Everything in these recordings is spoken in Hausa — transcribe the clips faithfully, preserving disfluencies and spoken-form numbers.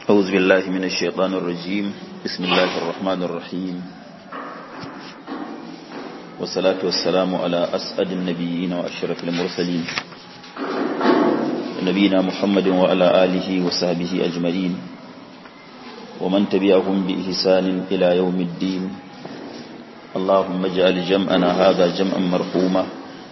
أعوذ بالله من الشيطان الرجيم. بسم الله الرحمن الرحيم، والصلاة والسلام على أسعد النبيين وأشرف المرسلين نبينا محمد وعلى آله وصحبه أجمعين ومن تبعهم بإحسان إلى يوم الدين. اللهم اجعل جمعنا هذا جمعا مرحوما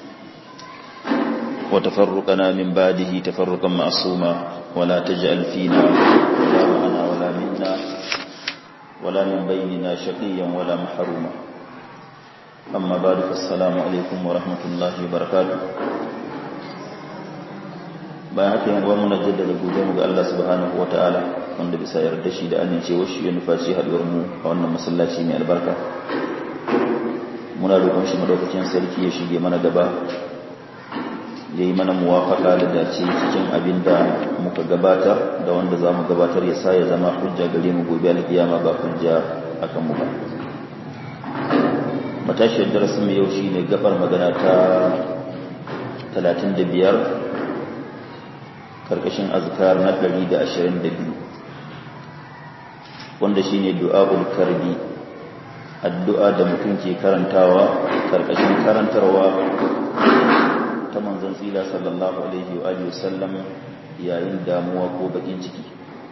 وتفرقنا من بعده تفرقا معصوما، ولا تجعل فينا ولا معنا ولا منا ولا من بيننا شقيا ولا محروما. أما بعد، فالسلام عليكم ورحمة الله وبركاته. bayan haka yan uwan muna jaddada godiyarmu ga Allah subhanahu wataala wanda bisa yarda shi da amincewar shi ya nufaci haduwar mu a wannan masallaci mai albarka. Muna roƙon shi madaukakin sarki ya shige mana gaba, ya yi mana muwafaka da dace cikin abin da muka gabatar da wanda za mu gabatar, ya sa ya zama hujja gare mu gobe alkiyama ba hujja akan mu ba. Matashiyar darasin mu yau shine gabar magana ta talatin da biyar karkashin azkar na ɗari da ashirin da biyu, wanda shine du'a'ul karbi, addu'a da mutum ke karantawa karkashin karantarwa ta manzon tsira sallallahu alaihi wa alihi wasallam yayin damuwa ko bakin ciki.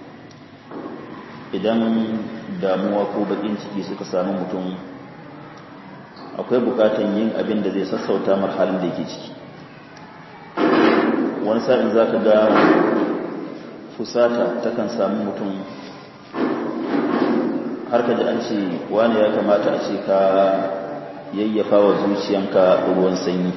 Idan damuwa ko bakin ciki suka samu mutum, akwai bukatan yin abin da zai sassauta mar halin da yake ciki. Wani sa'in za ka ga fusata takan samu mutum har ka ji an ce wani ya kamata a ce ka yayyafa wa zuciyanka ruwan sanyi,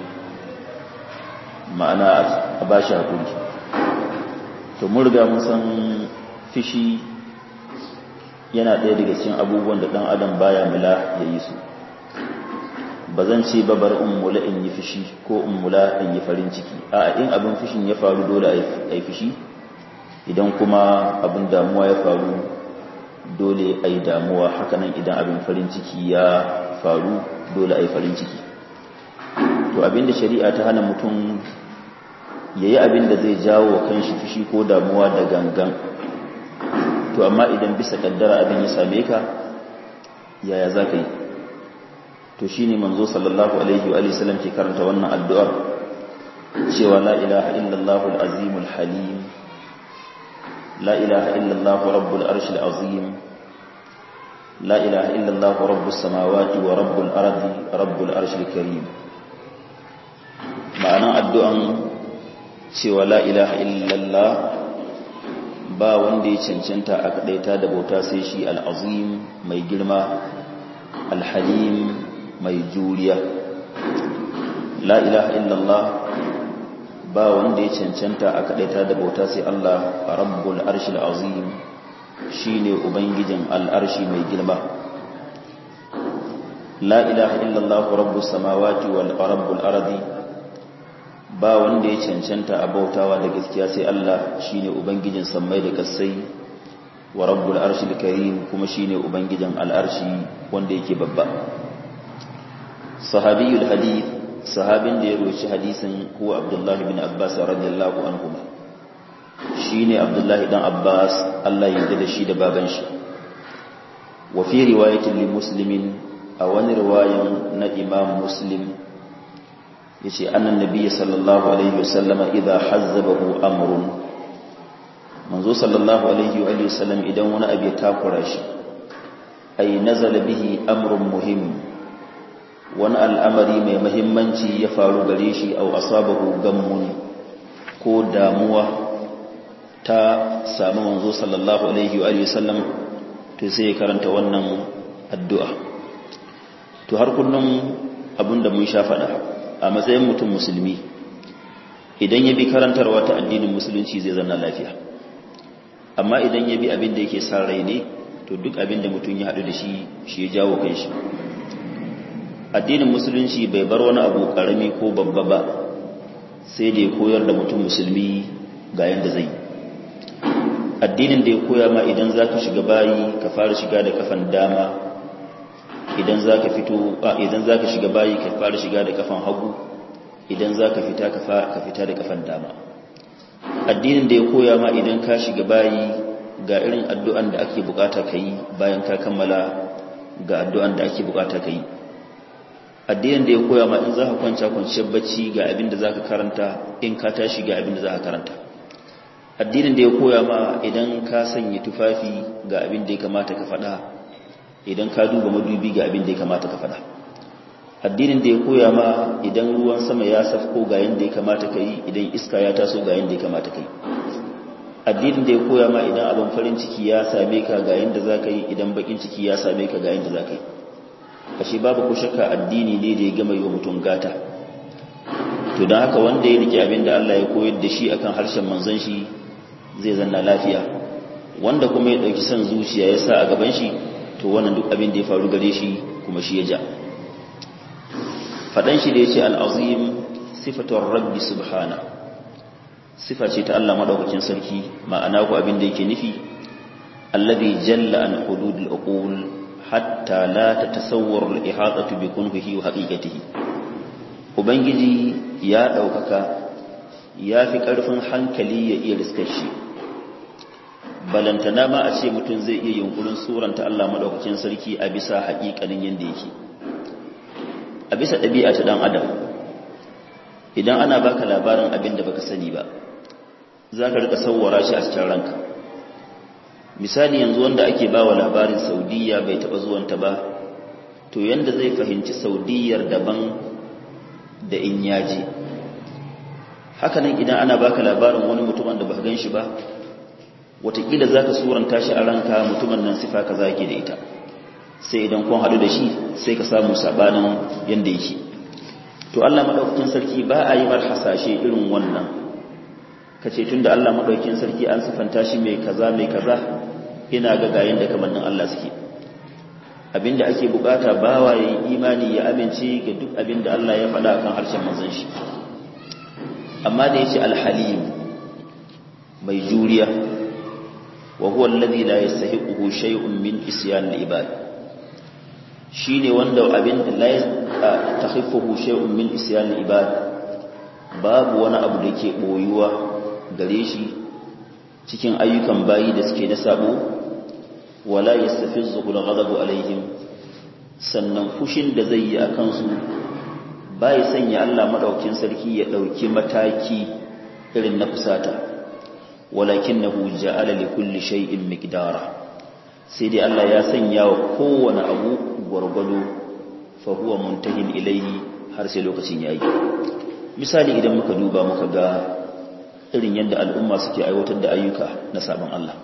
ma'ana a ba shi haƙuri. To mun riga mun san fishi yana ɗaya daga cikin abubuwan da ɗan adam baya mula ya yi su. Ba zan ce ba bar in mula in yi fishi ko in mula in yi farin ciki. A in abin fishin ya faru dole a yi fishi, idan kuma abin damuwa ya faru dole a yi damuwa. Hakanan idan abin farin ciki ya faru dole a yi farin ciki. To abinda shari'a ta hana mutum ya yi abinda zai jawo kanshi fushi ko damuwa da gangan. To amma idan bisa kaddara abin ya same ka, yaya za ka yi? To shi ne manzo sallallahu alaihi wa sallam ke karanta wannan addu'ar cewa la ilaha illallah al-azimul halim, la ilaha illallah rabbul arshil azim, la ilaha illallah rabbus samawati wa rabbul ardi rabbul arshil karim. Ma'anan addu'an cewa la ilaha illallah, ba wanda ya cancanta a kadaita da bauta sai shi al-azim mai girma, al-halim mai juriya. La ilaha illallah, ba wanda ya cancanta a kadaita da bauta sai Allah rabbul arshil azim, shine ubangijin al'arshi mai girma. La ilaha illallah rabbus samawati wal rabbul ardi, ba wanda ya cancanta a bautawa da gaskiya sai Allah, shine ubangijin sammai da kasai, wa rabbul arshil karim, kuma shine ubangijin al'arshi wanda yake babba. Sahabiyul hadith, sahabin da ya roci hadisin huwa Abdullah bin Abbas radiyallahu anhu, shine Abdullah dan Abbas, Allah ya yarda da shi da baban shi. Wa fi riwayatin li Muslimin, a wani riwayan na Imam Muslim, yace annan nabiy sallallahu alaihi wasallama idha hazzabahu amrun, manzo sallallahu alaihi wa sallam idan wani abu ya takura shi, ay nazala bihi amrun muhim, wani al'amari mai mahimmanci ya faru gare shi, au asabahu gammun, ko damuwa ta sami manzo sallallahu alaihi wa sallam, to sai ya karanta wannan addu'a. To har kullum abinda mun sha faɗa a matsayin mutum musulmi, idan ya bi karantarwa ta addinin musulunci zai zanna lafiya. Amma idan ya bi abin da yake san rai ne, to duk abin da mutum ya haɗu da shi shi ya jawo kan shi. Addinin musulunci bai bar wani abu karami ko babba ba, sai da ya koyar da mutum musulmi ga yanda zai. Addinin da ya koya ma idan zaka shiga bayi ka fara shiga da kafan dama, idan zaka fito a idan zaka shiga bayi ka fara shiga da kafan hagu, idan zaka fita ka fita da kafan dama. Addinin da ya koya ma idan ka shiga bayi ga irin addu'an da ake bukata ka yi bayan ka kammala ga addu'an da ake bukata ka yi. Addinin da ya koya ma in za ka kwanta kwanciyar bacci ga abin da za ka karanta, in ka tashi ga abin da za ka karanta. Addinin da ya koya ma idan ka sanya tufafi ga abin da ya kamata ka faɗa, idan ka duba madubi ga abin da ya kamata ka faɗa. Addinin da ya koya ma idan ruwan sama ya safko ga yanda ya kamata ka yi, idan iska ya taso ga yanda ya kamata ka yi. Addinin da ya koya ma idan abin farin ciki ya same ka ga yanda za ka yi, idan bakin ciki ya same ka ga yanda za ka yi. Ashe babu ko shakka addini ne da ya gama yi wa mutum gata. To don haka wanda ya rike abin da Allah ya koyar da shi akan harshen manzon shi zai zanna lafiya, wanda kuma ya ɗauki son zuciya ya sa a gaban shi, to wannan duk abin da ya faru gare shi kuma shi ya ja. Faɗan shi da ya ce al'azim sifatun rabbi subhana, sifa ce ta Allah maɗaukakin sarki, ma'ana ku abin da yake nufi alladhi jalla an hududul uqul hatta la tatasawwar al-ihadatu bi kunhihi wa haqiqatihi. Ubangiji ya ɗaukaka ya fi ƙarfin hankali ya iya riskar shi, balantana ma a ce mutum zai iya yunkurin suranta Allah maɗaukakin sarki a bisa haƙiƙanin yadda yake, a bisa ɗabi'a ta ɗan adam. Idan ana baka labarin abin da baka sani ba, za ka rika sauwara shi a cikin ranka. Misali yanzu wanda ake ba wa labarin Saudiya bai taɓa zuwanta ba, to yanda zai fahimci Saudiyar daban da in yaji. Hakanan idan ana baka labarin wani mutumin da baka gan shi ba, watakila za ka suranta shi a ranka mutumin nan sifa ka zaki da ita, sai idan kun haɗu da shi sai ka samu sabanin yanda yake. To Allah maɗaukakin sarki ba a yi mar hasashe irin wannan, ka ce tun da Allah maɗaukakin sarki an sifanta shi mai kaza mai kaza, ina ga gayen da kamannin Allah suke. Abinda ake bukata bawa ya yi imani ya amince ga duk abinda Allah ya faɗa kan harshen manzon shi. Amma da yace al-halim mai juriya, wa huwa alladhi la yastahiquhu shay'un min isyan al-ibad, shine wanda abin la yastahiquhu shay'un min isyan al-ibad, babu wani abu da ke boyuwa gare shi cikin ayyukan bayi da suke da sabo, wala yastafizzuhu al-ghadabu alaihim, sannan fushin da zai yi akan su bai sanya Allah madaukakin sarki ya dauki mataki irin na fusata, walakinahu ja'ala li kulli shay'in miqdara, sai dai Allah ya sanya wa kowane abu gwargwado, fa huwa muntahin ilayhi, har sai lokacin yayi. Misali idan muka duba muka ga irin yadda al'umma suke aiwatar da ayyuka na sabon Allah,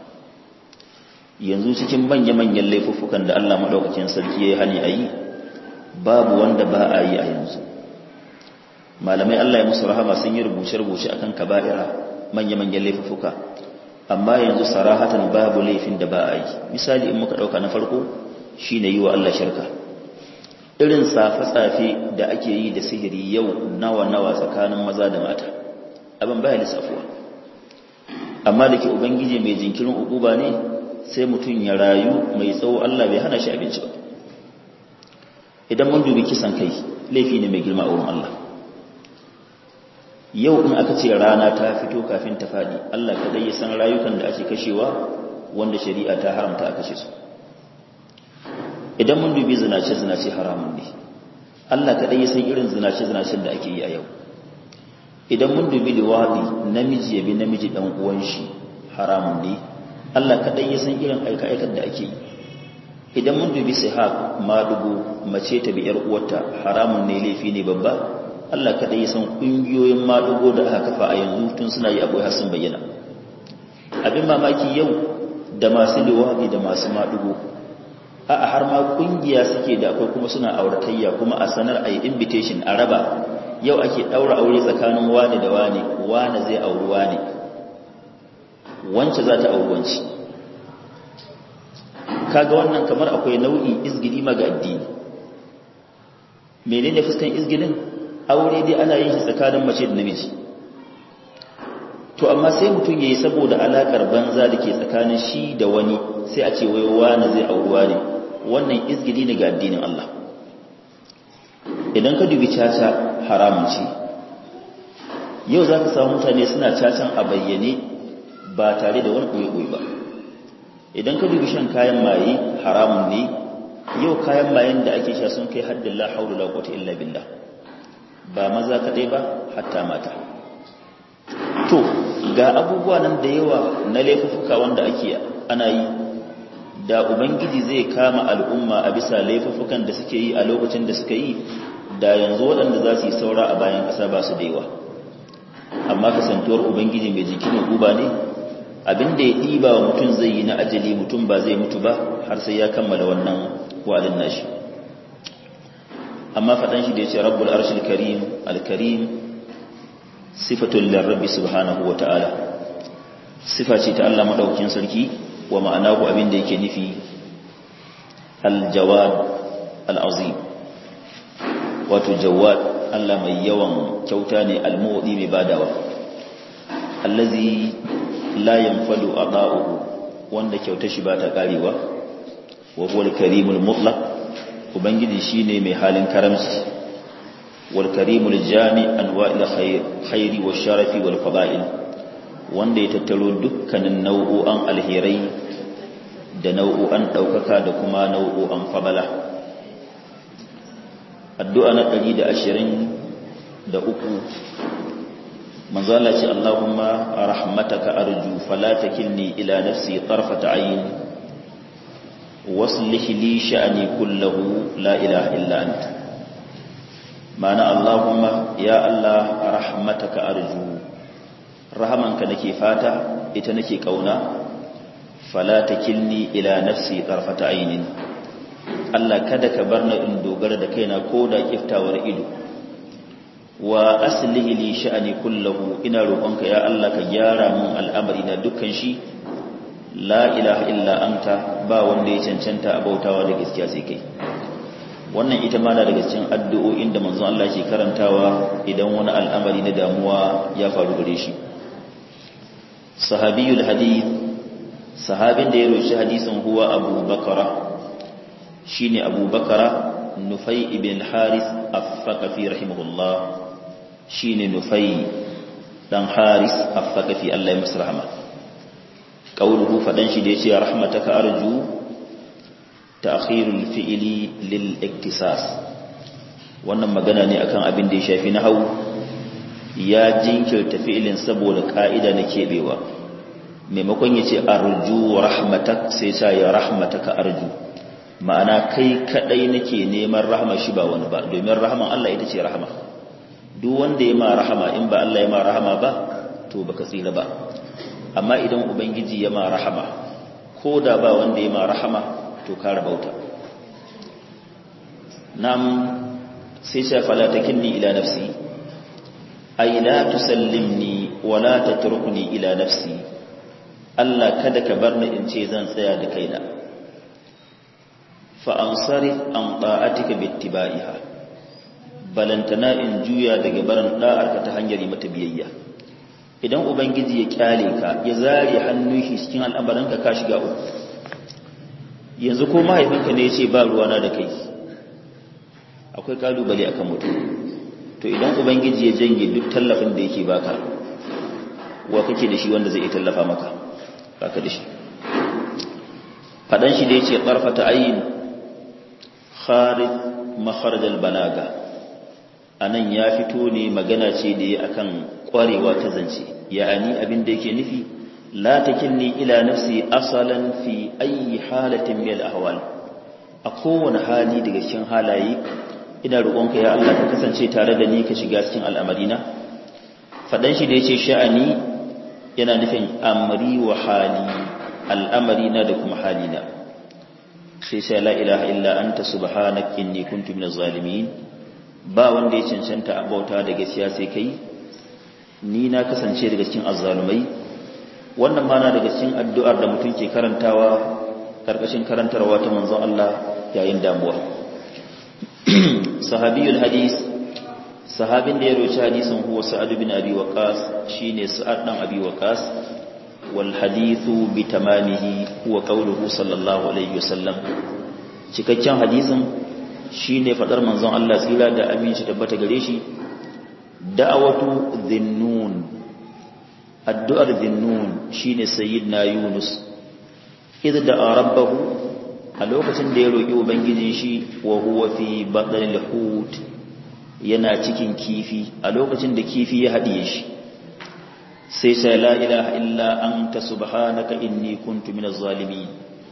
yanzu cikin manya-manyan laifuffukan da Allah madaukakin sarki ya hani ayi, babu wanda ba a yi a yanzu. Malamai Allah ya musu rahama sun yi rubuce-rubuce akan kaba'ira, manya-manyan laifuffuka, amma yanzu sarahatan babu laifin da ba a yi. Misali in muka dauka na farko shine yi wa Allah shirka. Irin tsafe-tsafe da ake yi da sihiri yau nawa-nawa tsakanin maza da mata, abin baya lissafuwa. Amma da ke Ubangiji mai jinkirin uquba ne, sai mutum ya rayu mai tsawo Allah bai hana shi abinci ba. Idan mun dubi kisan kai, laifi ne mai girma a wurin Allah. Yau in aka ce rana ta fito kafin ta fadi, Allah kadai ya san rayukan da ake kashewa wanda shari'a ta haramta a kashe su. Idan mun dubi zinace-zinace haramun ne, Allah kadai ya san irin zinace-zinacen da ake yi a yau. Idan mun dubi liwaɗi, namiji ya bi namiji ɗan uwan shi haramun ne, Allah kadai ya san irin aika-aikan da ake yi. Idan mun dubi sihab, madugo, mace ta bi ‘yar uwarta haramun ne, laifi ne babba, Allah kaɗai ya san ƙungiyoyin maɗugo da aka kafa a yanzu tun suna yi abuwa har sun bayyana. Abin mamaki yau da masu liwaɗi da masu maɗugo, a har ma ƙungiya suke da akwai kuma suna auratayya, kuma a sanar a yi invitation a raba. Yau ake ɗaura aure tsakanin wane da wane, wane zai auri wane, wance za ta auri wance. Kaga wannan kamar akwai nau'i izgili ma ga addini. Menene fuskan izgilin? Aure dai ana yin shi tsakanin mace da namiji, to amma sai mutum yayi saboda alakar banza da ke tsakanin shi da wani, sai a ce wai wani zai auruwa ne. Wannan izgili ne ga addinin Allah. Idan ka dubi caca haramun ce, yau za ka samu mutane suna cacan a bayyane ba tare da wani ɓoye-ɓoye ba. idan ka dubi shan kayan maye haramun ne, yau kayan mayen da ake sha sun kai haddin la haula la quwwata illa billah, ba maza kadai ba hatta mata. To ga abubuwa nan da yawa na laifuka wanda ake ana yi, da ubangiji zai kama al'umma a bisa laifukan da suke yi a lokacin da suka yi, da yanzu waɗanda za su yi saura a bayan ƙasa ba su da yawa. Amma kasantuwar ubangiji mai jiki mai guba ne, abin da ya ɗiba wa mutum zai yi na ajali, mutum ba zai mutu ba har sai ya kammala wannan wa'adin nashi. Amma faɗan shi da ya ce rabbul arshil karim, al-karim sifatul lirabbi subhanahu wa ta'ala, sifa ce ta Allah madaukakin sarki, wa ma'anahu abin da yake nufi al-jawad al-azim, wato jawad Allah mai yawan kyauta ne, al-mu'ti mai badawa, allazi la yanfadu ata'uhu, wanda kyauta shi ba ta karewa, wa huwa al-karimul mutlaq, ubangiji shine mai halin karamci, wal karimul jami' anwa'il khair khairi wa sharafi wal fada'il, wanda ya tattaro dukkanin nau'o'an alherai da nau'o'an daukaka da kuma nau'o'an fadala. Addu'a na ɗari da ashirin da uku, manzo Allah ce Allahumma rahmataka arju fala takilni ila nafsi tarfata ayn waslih li sha'ni kullahu la ilaha illa anta. Ma'ana Allahumma ya Allah rahmataka arju, rahamanka nake fata, ita nake kauna, fala takilni ila nafsi tarfata ayn, Allah kada ka bar ni in dogara da kaina ko da kiftawar ido, wa aslihi li sha'ani kullahu, ina roƙonka ya Allah ka gyara mun al'amari na dukkan shi, la ilaha illa anta, ba wanda ya cancanta a bautawa da gaskiya sai kai. Wannan ita ma na daga cikin addu'o'in da manzon Allah ke karantawa idan wani al'amari na damuwa ya faru gare shi. Sahabiyul hadith, sahabin da ya roshi hadisin huwa Abu Bakara, shine Abu Bakara Nufai ibn al-Haris al-Thaqafi rahimahullah, shine Nufai dan Haris al-Thaqafi, Allah ya masa rahama. Qauluhu fadan shi da yace rahmataka arju ta'khirul fi'li lil iktisas, wannan magana ne akan abin da ya shafi nahwu, ya jinkirta fi'ilin saboda ka'ida na kebewa, maimakon yace arju rahmatak sai sa ya rahmataka arju, ma'ana kai kadai nake neman rahama shi ba wani ba, domin rahaman Allah ita ce rahama. Duk wanda ya ma rahama in ba Allah ya ma rahama ba to baka tsira ba, amma idan ubangiji ya ma rahama ko da ba wanda ya ma rahama to ka rabauta. Nam sai sha fala takinni ila nafsi, ay la tusallimni wa la tatrukni ila nafsi, Allah kada ka bar ni in ce zan tsaya da kaina. Fa'ansarif an ɗa'atika bittiba'iha, balantana in juya daga barin ɗa'arka ta hanyar yi mata biyayya. Idan Ubangiji ya kyale ka, ya zare hannun shi cikin al'amuranka, ka shiga uku. Yanzu ko mahaifinka ne ya ce ba ruwana da kai, akwai kalubale akan mutum. To idan Ubangiji ya janye duk tallafin da yake baka, wa kake da shi wanda zai iya tallafa maka? Baka da shi. Faɗan shi da ya ce ƙarfata ayin kharij makharaj al-balaga, anan ya fito ne magana ce da ya akan kwarewa ta zance, yani abin da yake nufi la takilni ila nafsi asalan fi ayi halatin min al-ahwal, a kowane hali daga cikin halaye ina roƙonka ya Allah ka kasance tare da ni, ka shiga cikin al'amarina. Fadan shi da yace sha'ani yana nufin amri wa hali, al'amarina da kuma halina. Sai sai la ilaha illa anta subhanaka inni kuntu minaz zalimin, ba wanda ya cancanta abauta da gaskiya sai kai, ni na kasance daga cikin azzalumai. Wannan ma na daga cikin addu'ar da mutum ke karantawa karkashin karantarwa ta manzon Allah yayin damuwa. Sahabiyul hadis, sahabin da ya roci hadisin huwa Sa'ad bin Abi Waqqas, shine Sa'ad dan Abi Waqqas. wal hadithu bi tamamihi huwa qawluhu sallallahu alaihi wasallam, cikakken hadisin shine fadar manzon Allah tsira da aminci tabbata gare shi, da'awatu dhinnun, addu'ar dhinnun shine sayyidina Yunus idh da'a rabbahu a lokacin da ya roki ubangijin shi wa huwa fi batnil hut yana cikin kifi a lokacin da kifi ya hadiye shi sai sai la ilaha illa anta subhanaka inni kuntu minaz zalimin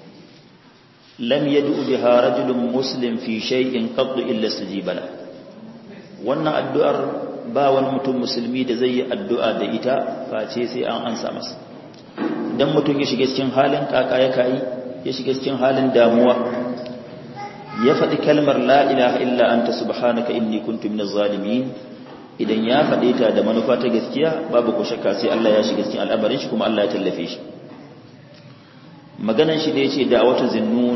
lam yad'u biha rajulun muslim fi shay'in qad illa istajiba la wannan addu'ar ba wani mutum musulmi da zai yi addu'a da ita face sai an ansa masa dan mutum ya shiga cikin halin kaka ya kai ya shiga cikin halin damuwa ya faɗi kalmar la ilaha illa anta subhanaka inni kuntu minaz zalimin idan ya faɗe ta da manufa ta gaskiya babu ko shakka sai Allah ya shiga cikin al'amarin shi kuma Allah ya tallafe shi maganan shi da yace da'awatu zinnun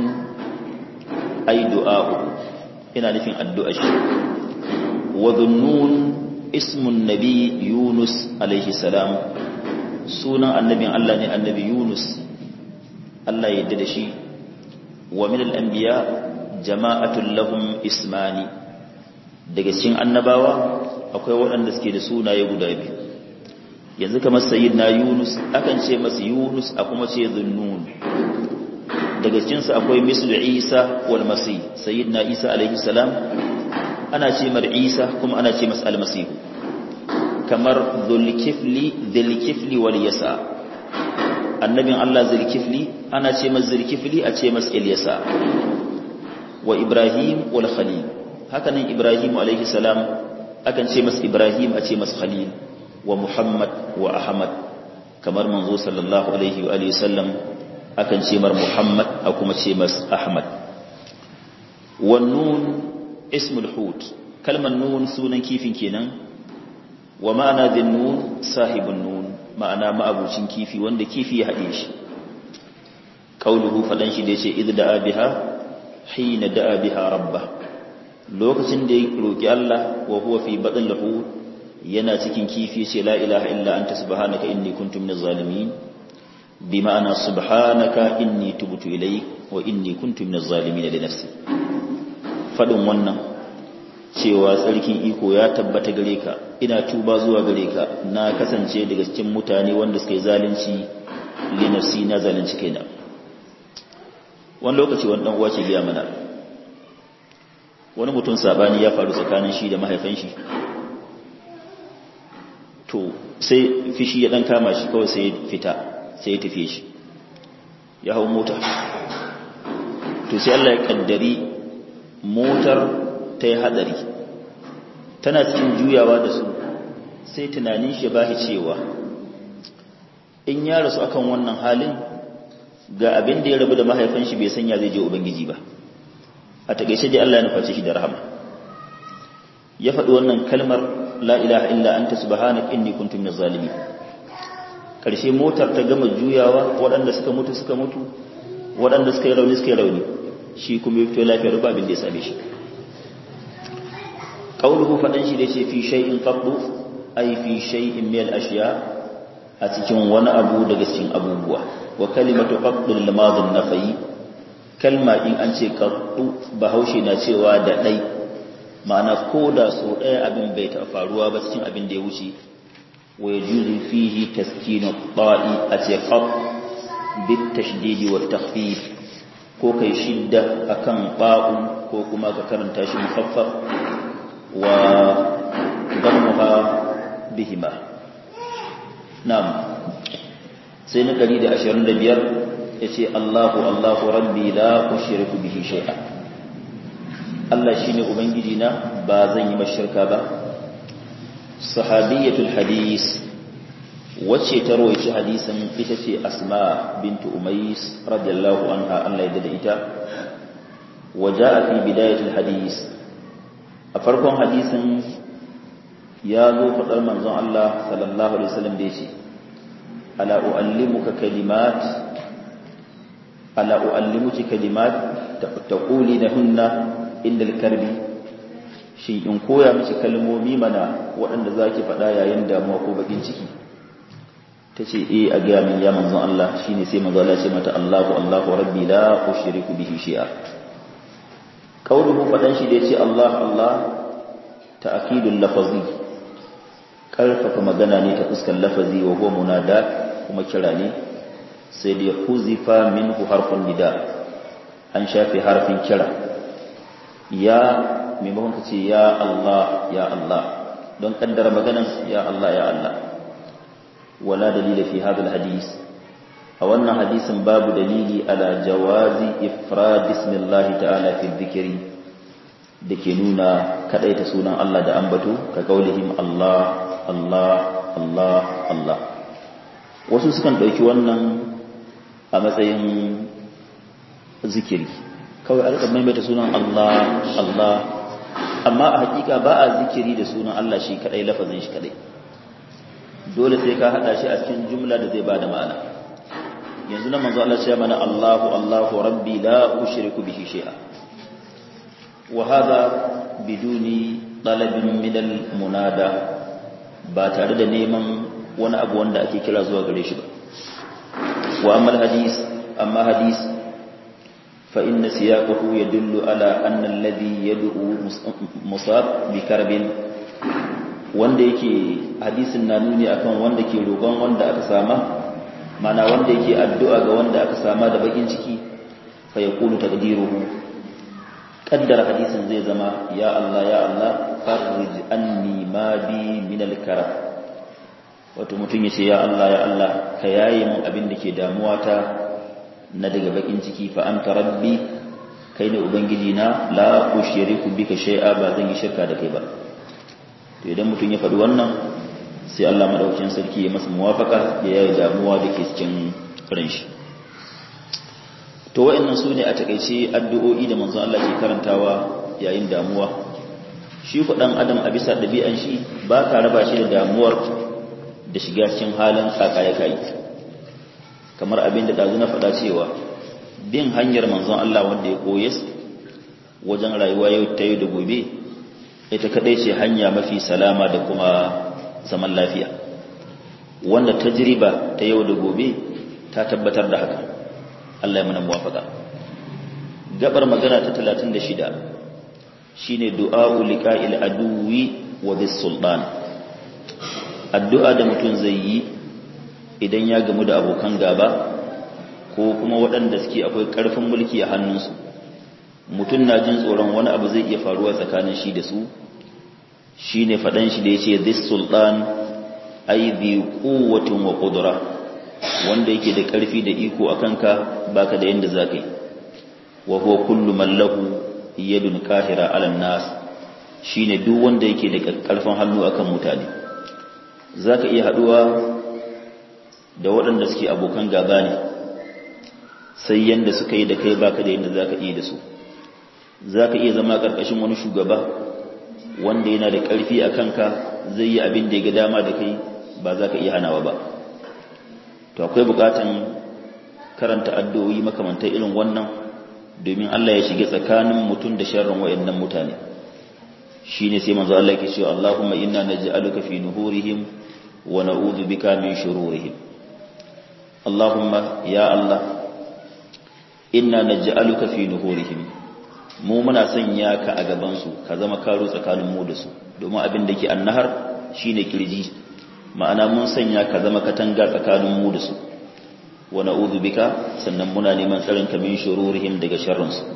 ay du'a'u ina nufin addu'a shi wa dhunnun ismun nabi Yunus alaihi salam sunan annabin Allah ne annabi Yunus Allah ya yarda da shi wa min al-anbiya jama'atul lahum ismani daga cikin annabawa akwai waɗanda suke da sunaye guda biyu yanzu kamar sayyidina Yunus akan ce masa Yunus a kuma ce Zunnun daga cikin su akwai mislu Isa wal Masih sayyidina Isa alaihi salam ana ce mar Isa kuma ana ce masa al-Masih kamar Dhulkifli Dhulkifli wal Yasa annabin Allah Dhulkifli ana ce masa Dhulkifli a ce masa Ilyasa wa Ibrahim wal Khalil hakanan Ibrahim alaihi salam akan ce masa Ibrahim a ce masa Khalil wa Muhammad wa Ahmad kamar manzo sallallahu alaihi wa alihi sallam akan ce mar Muhammad a kuma ce masa Ahmad wan nun ismul hut kalmar nun sunan kifin kenan wa ma'ana din nun sahibun nun ma'ana ma'abucin kifi wanda kifi ya hade shi qauluhu fadan shi da yace idh da'a biha hina da'a biha rabbah lokacin da ya roki Allah wa huwa fi batn lahu yana cikin kifi ce la ilaha illa anta subhanaka inni kuntu minaz zalimin bi ma'ana subhanaka inni tubtu ilayk wa inni kuntu minaz zalimin li nafsi fadin wannan cewa tsarkin iko ya tabbata gare ka ina tuba zuwa gare ka na kasance daga cikin mutane wanda suka yi zalunci li nafsi na zalunci kaina wani lokaci wani dan uwa ce biya mana wani mutum sabani ya faru tsakanin shi da mahaifin shi to sai fishi ya dan kama shi kawai sai ya fita sai ya tafi shi ya hau mota to sai Allah ya kaddari motar ta yi hadari tana cikin juyawa da su sai tunanin shi ba shi cewa in ya rasu akan wannan halin ga abin da ya rabu da mahaifin shi bai sanya zai je ubangiji ba a takeice dai Allah ya nufaci shi da rahama ya faɗi wannan kalmar la ilaha illa anta subhanaka inni kuntu minaz zalimin karshe motar ta gama juyawa waɗanda suka mutu suka mutu waɗanda suka yi rauni suka yi rauni shi kuma ya fito lafiyar ba abin da ya same shi qauluhu fadan shi da yace fi shay'in qabdu ay fi shay'in min al-ashya a cikin wani abu daga cikin abubuwa wa kalimatu qabdu lil madhi nafi kalma in an ce qabdu bahaushe na cewa da dai ma'ana koda so daya abin bai ta faruwa ba cikin abin da ya wuce wa yajuzu fihi taskinu ta'i a ce qab bit tashdid wa takhfif ko kai shidda akan ba'u ko kuma ka karanta shi mufaffaf wa dammuha bihima na'am sai na ɗari da ashirin da biyar yace Allahu Allahu rabbi la ushriku bihi shay'a Allah shine ubangiji na ba zan yi mashirka ba sahabiyatul hadis wacce ta rawaita hadisin ita ce Asma bintu Umays radiyallahu anha Allah ya dade ita waja'a fi bidayatil hadis a farkon hadisin ya zo faɗar manzon Allah sallallahu alaihi wasallam da yace ala uallimuka kalimat ala uallimuki kalimat taqulunahunna indal karbi shi in koya miki kalmomi mana waɗanda zaki faɗa yayin damuwa ko bakin ciki tace eh a ga min ya manzon Allah shine sai manzon Allah ya ce mata Allahu Allahu rabbi la ushriku bihi shay'a kauluhu fadan shi da yace Allah Allah ta'kidul lafazi karfafa magana ne ta fuskar lafazi wa huwa munada kuma kira ne sai da huzifa minhu harfun nida an shafe harfin kira ya maimakon ka ce ya Allah ya Allah don kaddara maganan ya Allah ya Allah wala dalila fi hadha alhadith a wannan hadisin babu dalili ala jawazi ifrad bismillah ta'ala fi dhikri dake nuna kadaita sunan Allah da ambato ka kaulihim Allah Allah Allah Allah wasu sukan dauki wannan a matsayin zikiri kawai a rika maimaita sunan Allah Allah amma a hakika ba a zikiri da sunan Allah shi kadai lafazin shi kadai dole sai ka hada shi a cikin jumla da zai bada ma'ana yanzu nan manzo Allah ya ce mana Allahu Allahu rabbi la ushriku bihi shay'a wa hadha biduni talabin min al-munada ba tare da neman wani abu wanda ake kira zuwa gare shi ba wa amma al-hadith amma hadith fa inna siyaqahu yadullu ala anna alladhi yad'u musab bi karbin wanda yake hadisin na nuni akan wanda ke roƙon wanda aka sama mana wanda yake addu'a ga wanda aka sama da bakin ciki fa yaqulu taqdiruhu qaddara hadisin zai zama ya Allah ya Allah farij anni ma bi min al-karab wato mutun yace ya Allah ya Allah ka yaye min abin da ke damuwa ta na daga bakin ciki fa anta rabbi kai ne ubangiji na la ushriku bika shay'a ba zan yi shirka da kai ba to idan mutum ya faɗi wannan sai Allah madaukakin sarki ya masa muwafaka ya yayi damuwa da ke cikin ran shi to wayannan sune a takeice addu'o'i da manzon Allah ke karantawa yayin damuwa shi ku dan adam a bisa dabi'an shi ba ka raba shi da damuwar da shiga cikin halin tsakaya kai kamar abin da dazu na faɗa cewa bin hanyar manzon Allah wanda ya koye wajen rayuwa yau ta yau da gobe ita kadai ce hanya mafi salama da kuma zaman lafiya wanda tajriba ta yau da gobe ta tabbatar da haka Allah ya mana muwafaka gabar magana ta talatin da shida shine du'a'u liqa'il aduwi wa bis sultan addu'a da mutum zai yi idan ya gamu da abokan gaba ko kuma waɗanda suke akwai ƙarfin mulki a hannunsu mutum na jin tsoron wani abu zai iya faruwa tsakanin shi da su shi ne faɗan shi da ya ce this sultan ai bi quwwatin wa qudra wanda yake da ƙarfi da iko a kanka baka da yanda zaka yi wa huwa kullu man lahu yadun qahira ala nas shine duk wanda yake da ƙarfin hannu akan mutane zaka iya haduwa da waɗanda suke abokan gaba ne sai yanda suka yi da kai baka da yanda zaka yi da su zaka iya zama karkashin wani shugaba wanda yana da ƙarfi a kanka zai yi abin da ya ga dama da kai ba zaka iya hanawa ba to akwai buƙatan karanta addu'o'i makamantar irin wannan domin Allah ya shige tsakanin mutum da sharrin wayannan mutane shine sai manzo Allah yake cewa Allahumma inna naj'aluka fi nuhurihim wa na'udhu bika min shururihim Allahumma ya Allah inna naj'aluka fi nuhurihim mu muna sanya ka a gaban su ka zama karo tsakanin mu da su domin abin da ke annahar shine kirji ma'ana mun sanya ka zama katanga tsakanin mu da su wa na'udhu bika sannan muna neman tsarin ka min shururihim daga sharrin su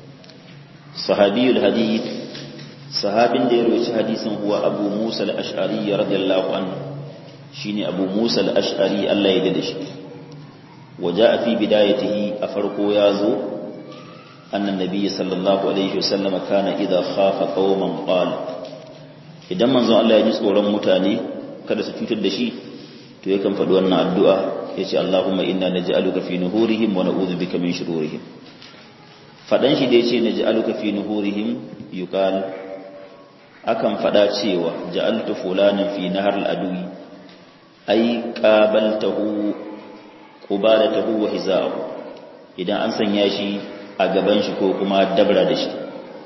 sahabiyul hadith sahabin da ya rawaci hadisin huwa Abu Musa al-Ash'ari radiyallahu anhu shine Abu Musa al-Ash'ari Allah ya dade shi وجاء في بدايته أفرقوا يازو أن النبي صلى الله عليه وسلم كان إذا خاف قوما قال إذا منذ الله يجلس ورم متاني kada su cutar da shi to yakan faɗi wannan addu'a yace Allahumma inna naj'aluka fi nuhurihim wa na'udhu bika min shururihim fadan shi da yace naj'aluka fi nuhurihim yuqal akan faɗa cewa ja'altu fulanan fi nahar al-adwi ay qabaltahu qubalatahu wa hizaahu idan an sanya shi a gaban shi ko kuma dabra da shi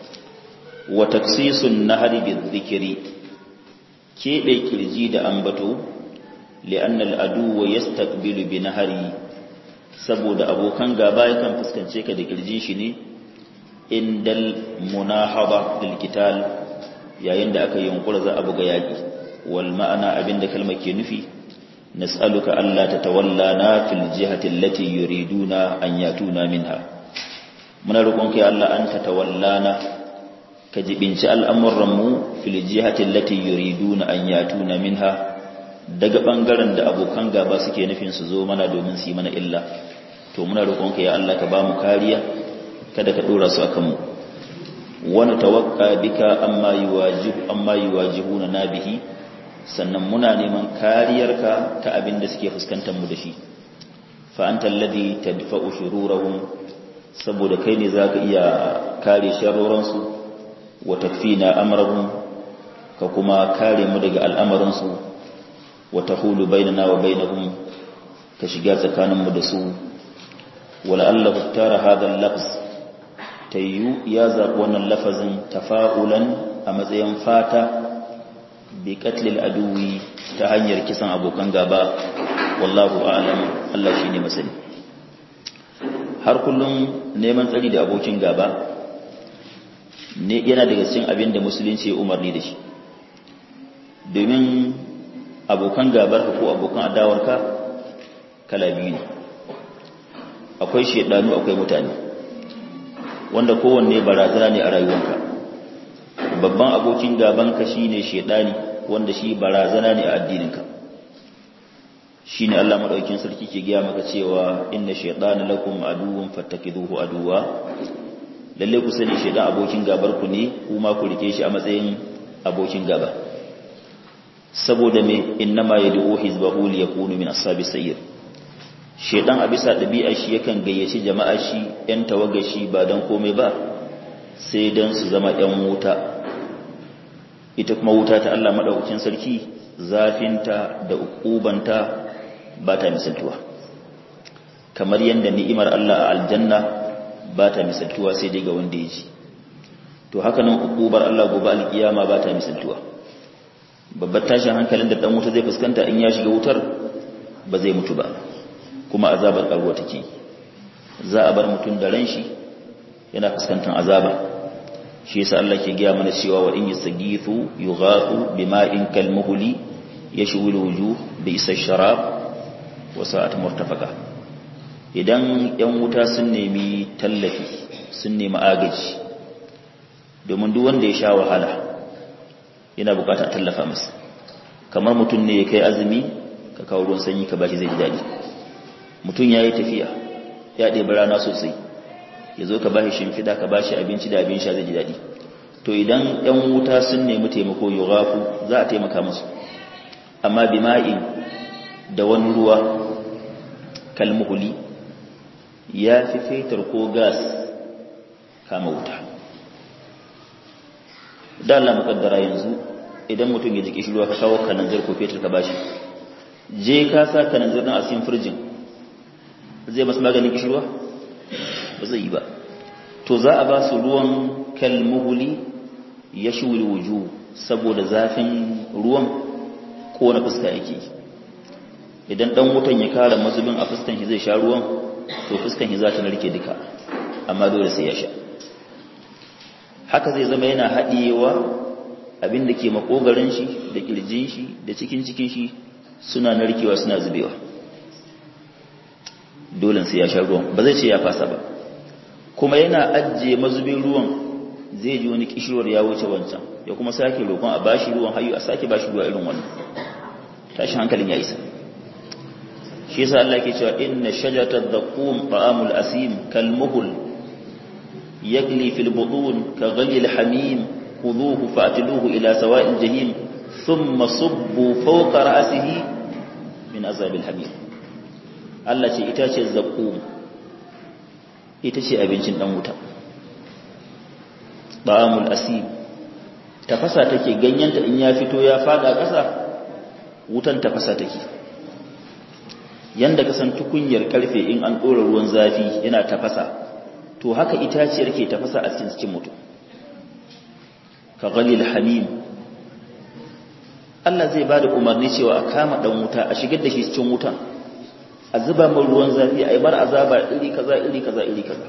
wa taksisun nahari bizikri kebe kirji da ambato li'anna al-adu yastaqbilu bi nahari saboda abokan gaba yakan fuskance ka da kirjin shi ne indal munahaba lil qital yayin da aka yunkura za a buga yaki wal ma'ana abinda kalmar ke nufi nas'aluka alla tatawallana fil jihati allati yuriduna an yatuna minha muna roƙonka ya Allah an tatawallana ka jibinci al'amuran mu fil jihati allati yuriduna an yatuna minha daga bangaren da abokan gaba suke nufin su zo mana domin su yi mana illa to muna roƙonka ya Allah ka ba mu kariya kada ka dora su akan mu wa natawakka bika amma yuwajibu amma yuwajihuna nabihi sannan muna neman kariyarka ta abin da suke fuskantar mu da shi fa anta alladhi tadfa'u shururahum saboda kai ne zaka iya kare sharroran su wa takfina amrahum ka kuma kare mu daga al'amarin su wa tahulu bainana wa bainahum ka shiga tsakanin mu da su wala allahu tara hadha al-lafz tayyu ya zaɓi wannan lafazin tafa'ulan a matsayin fata bi katlil aduwi ta hanyar kisan abokan gaba wallahu a'lam Allah shine masani har kullum neman tsari da abokin gaba ne yana daga cikin abin da musulunci ya umarni da shi domin abokan gabar ko abokan adawarka kala biyu ne akwai shedanu akwai mutane wanda kowanne barazana ne a rayuwarka babban abokin gabanka shine shedani wanda shi barazana ne a addininka shine Allah madaukakin sarki ke gaya maka cewa inna shaytana lakum aduwwun fattakiduhu aduwa lalle ku sani shedan abokin gabar ku ne kuma ku rike shi a matsayin abokin gaba saboda me innama yad'u hizbahu liyakunu min ashabis sayyid shedan a bisa dabi'a shi yakan gayyaci jama'a shi yan tawaga shi ba dan komai ba sai dan su zama yan wuta ita kuma wuta ta Allah madaukakin sarki zafinta da ukubanta ba ta misaltuwa kamar yanda ni'imar Allah a aljanna ba ta misaltuwa sai dai ga wanda ya ji to haka nan ukubar Allah gobe alkiyama ba ta misaltuwa babbar tashin hankalin da dan wuta zai fuskanta in ya shiga wutar ba zai mutu ba kuma azabar karuwa take za a bar mutum da ran shi yana fuskantar azaba shi yasa Allah ke gaya mana cewa wa in yasgithu yughathu bima'in kalmuhli yashwi alwujuh bi'sa sharab wa sa'at murtafaqa idan yan wuta sun nemi tallafi sun nemi agaji domin duk wanda ya sha wahala yana bukatar tallafa masa kamar mutum ne ya kai azumi ka kawo ruwan sanyi ka bashi zai ji dadi mutum yayi tafiya ya ɗebi rana sosai ya zo ka ba shi shimfiɗa ka ba shi abinci da abin sha zai ji daɗi to idan ‘yan wuta sun nemi taimako yi gafu za a taimaka musu amma bima'in da wani ruwa kalmuhuli ya fi fetur ko gas kama wuta da Allah muƙaddara yanzu idan mutum ya jiki shi ruwa ka kawo kananzir ko fetur ka ba shi je ka sa kananzir ɗin a cikin firjin zai masu maganin kishirwa ba zai yi ba to za a ba su ruwan kalmuhuli ya shuri wuju saboda zafin ruwan ko na fuska yake idan dan wutan ya kara mazubin a fuskan shi zai sha ruwan to fuskan shi za ta narke duka amma dole sai ya sha haka zai zama yana haɗiyewa abin da ke makogarin shi da kirjin shi da cikin cikin shi suna narkewa suna zubewa dole sai ya sha ruwan ba zai ce ya fasa ba kuma yana ajiye mazubin ruwan zai ji wani kishirwar ya wuce wancan ya kuma sake roƙon a bashi ruwan hayu a sake bashi ruwa irin wannan tashi hankalin ya isa shi yasa Allah ke cewa inna shajatat dhaqum ta'amul asim kalmuhul yagli fil butun ka ghali al hamim khudhuhu fa'tiluhu ila sawa'il jahim thumma subbu fawqa ra'sihi min azab al hamim Allah ce ita ce zaqqum ita ce abincin dan wuta ta'amul asim tafasa take ganyenta in ya fito ya fada ƙasa wutan tafasa take yanda ka san tukunyar karfe in an dora ruwan zafi yana tafasa to haka itaciyar ke tafasa a cikin cikin mutum ka ghalil hamim Allah zai bada umarni cewa a kama dan wuta a shigar da shi cikin wutan a zuba mai ruwan zafi a yi bar azaba iri kaza iri kaza iri kaza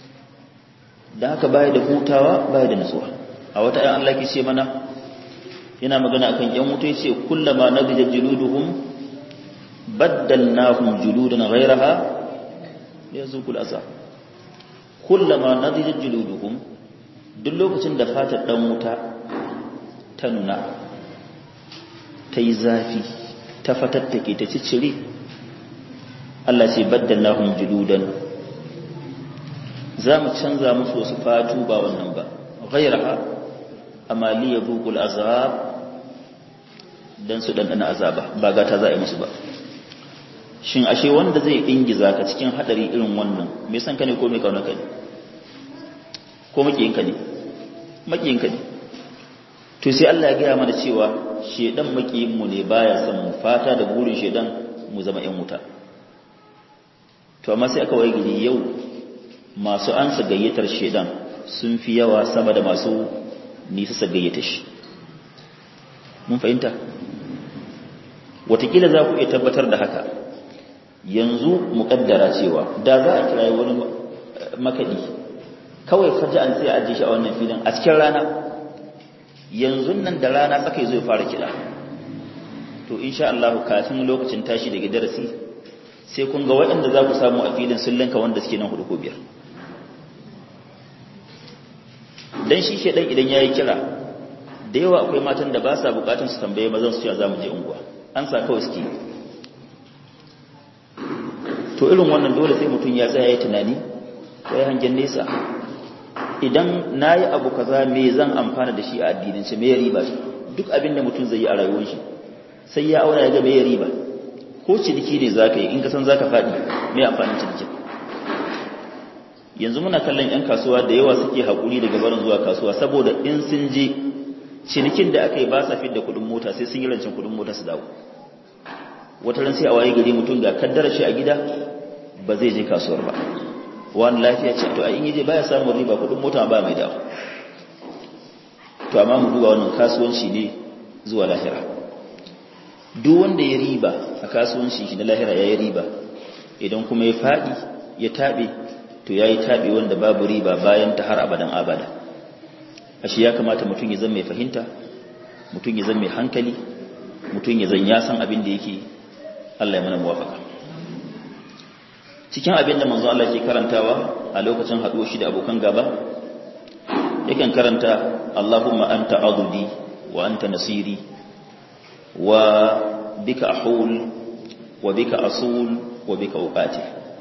da haka baya da hutawa baya da nutsuwa a wata ayan Allah ke ce mana yana magana akan yan wuta yace kullama nadija juluduhum baddalnahum juludan ghayraha liyazuqul azab kullama nadija juluduhum duk lokacin da fatar dan wuta ta nuna ta yi zafi ta fatattake ta ciccire Allah ce baddalnahum juludan za mu canza musu wasu fatu ba wannan ba ghayraha amma liyazuqul azab dan su dandana azaba ba gata za a yi musu ba shin ashe wanda zai ingiza ka cikin hadari irin wannan me san ka ne ko me kauna ka ne ko makiyinka ne makiyinka ne to sai Allah ya gaya mana cewa shedan makiyin mu ne baya son mu fata da burin shedan mu zama ƴan wuta to amma sai aka waye gidi yau masu ansa gayyatar shedan sun fi yawa sama da masu nisa sa gayyata shi mun fahimta watakila za ku iya tabbatar da haka yanzu muƙaddara cewa da za a kira wani makaɗi kawai faji an sai ajiye shi a wannan filin a cikin rana yanzu nan da rana tsaka zai fara kiɗa to insha Allah kafin lokacin tashi daga darasi sai kun ga waɗanda za ku samu a filin sun linka wanda suke nan hudu ko biyar dan shi shedan idan yayi kira da yawa akwai matan da ba sa bukatun su tambaye mazan su cewa za mu je unguwa an sa kawai suke to irin wannan dole sai mutum ya tsaya ya tunani ya hangen nesa idan nayi abu kaza me zan amfana da shi a addinin shi me riba duk abin da mutum zai yi a rayuwar shi sai ya auna ya ga me riba ko ciniki ne zaka yi in ka san zaka fadi me amfanin ciniki yanzu muna kallon yan kasuwa da yawa suke hakuri daga barin zuwa kasuwa saboda in sun je cinikin da aka yi ba sa fidda kudin mota sai sun yi rancin kudin mota su dawo wata ran sai a waye gari mutum ga kaddara shi a gida ba zai je kasuwar ba wani lafiya ce to a in yaje baya samun riba kudin mota ba mai dawo to amma mu duba wannan kasuwanci ne zuwa lahira duk wanda ya riba a kasuwanci shi na lahira ya yi riba idan kuma ya fadi ya tabe to yayi tabe wanda babu riba bayan ta har abadan abada ashe ya kamata mutum ya zama mai fahimta mutum ya zama mai hankali mutum ya zan ya san abin da yake Allah ya mana muwafaka cikin abin da manzo Allah ke karantawa a lokacin haɗuwa shi da abokan gaba yakan karanta Allahumma anta adudi wa anta nasiri wa bika ahul wa bika asul wa bika uqati